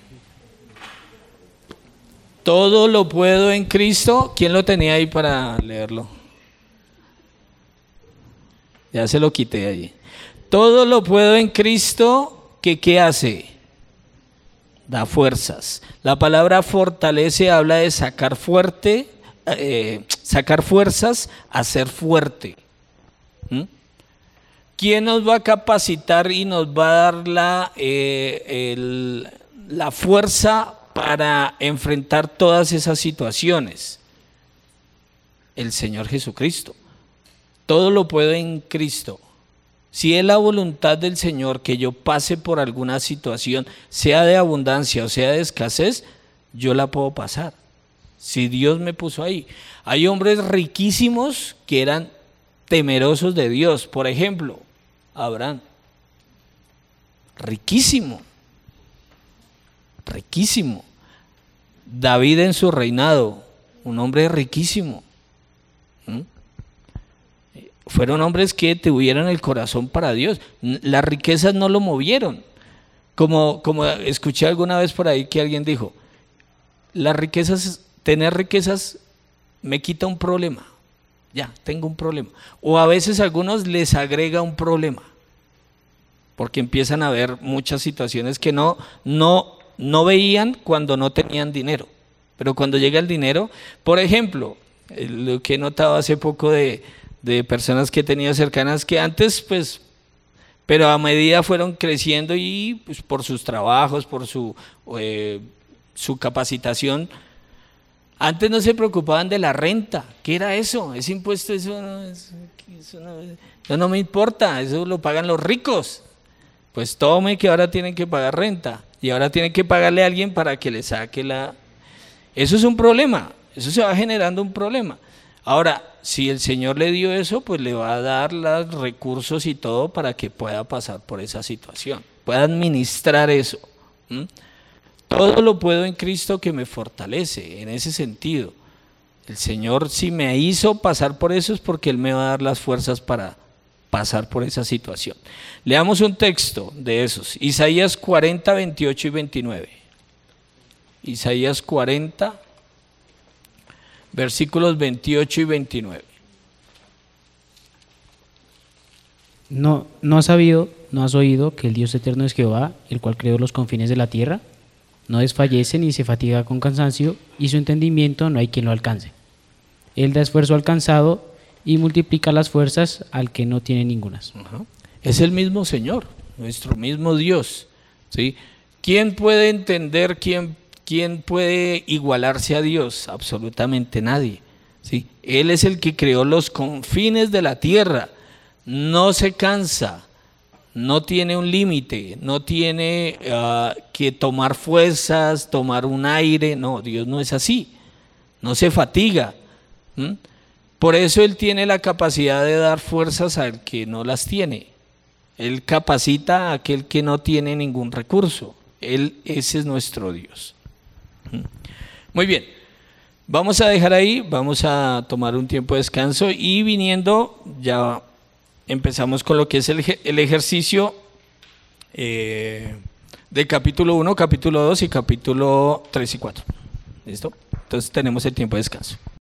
Todo lo puedo en Cristo. ¿Quién lo tenía ahí para leerlo? Ya se lo quité allí. Todo lo puedo en Cristo, que ¿qué hace? Da fuerzas. La palabra fortalece habla de sacar fuerzas, hacer fuerte. ¿Quién nos va a capacitar y nos va a dar la fuerza para enfrentar todas esas situaciones? El Señor Jesucristo. Todo lo puedo en Cristo. Si es la voluntad del Señor que yo pase por alguna situación, sea de abundancia o sea de escasez, yo la puedo pasar. Si Dios me puso ahí. Hay hombres riquísimos que eran temerosos de Dios. Por ejemplo, Abraham. Riquísimo. Riquísimo. David en su reinado, un hombre riquísimo. Fueron hombres que tuvieron el corazón para Dios. Las riquezas no lo movieron. Como escuché alguna vez por ahí que alguien dijo, tener riquezas me quita un problema. Ya, tengo un problema. O a veces a algunos les agrega un problema, porque empiezan a ver muchas situaciones que no veían cuando no tenían dinero. Pero cuando llega el dinero, por ejemplo, lo que he notado hace poco de personas que he tenido cercanas que antes, pues, pero a medida fueron creciendo y pues, por sus trabajos, por su capacitación, antes no se preocupaban de la renta. ¿Qué era eso? Ese impuesto, eso no me importa, eso lo pagan los ricos. Pues tome que ahora tienen que pagar renta y ahora tienen que pagarle a alguien para que le saque Eso es un problema, eso se va generando un problema. Ahora, si el Señor le dio eso, pues le va a dar los recursos y todo para que pueda pasar por esa situación, pueda administrar eso. Todo lo puedo en Cristo que me fortalece, en ese sentido. El Señor, si me hizo pasar por eso, es porque Él me va a dar las fuerzas para pasar por esa situación. Leamos un texto de esos, Isaías 40, 28 y 29. Isaías 40, versículos 28 y 29. ¿No has oído que el Dios eterno es Jehová, el cual creó los confines de la tierra? No desfallece ni se fatiga con cansancio, y su entendimiento no hay quien lo alcance. Él da esfuerzo al cansado y multiplica las fuerzas al que no tiene ningunas. Es el mismo Señor, nuestro mismo Dios, ¿sí? ¿Quién puede entender, quién puede igualarse a Dios? Absolutamente nadie, ¿sí? Él es el que creó los confines de la tierra, no se cansa, no tiene un límite, no tiene que tomar fuerzas, tomar un aire, no, Dios no es así, no se fatiga. Por eso Él tiene la capacidad de dar fuerzas al que no las tiene. Él capacita a aquel que no tiene ningún recurso. Ese es nuestro Dios. Muy bien, vamos a dejar ahí, vamos a tomar un tiempo de descanso y viniendo ya empezamos con lo que es el ejercicio de capítulo 1, capítulo 2 y capítulo 3 y 4. ¿Listo? Entonces tenemos el tiempo de descanso.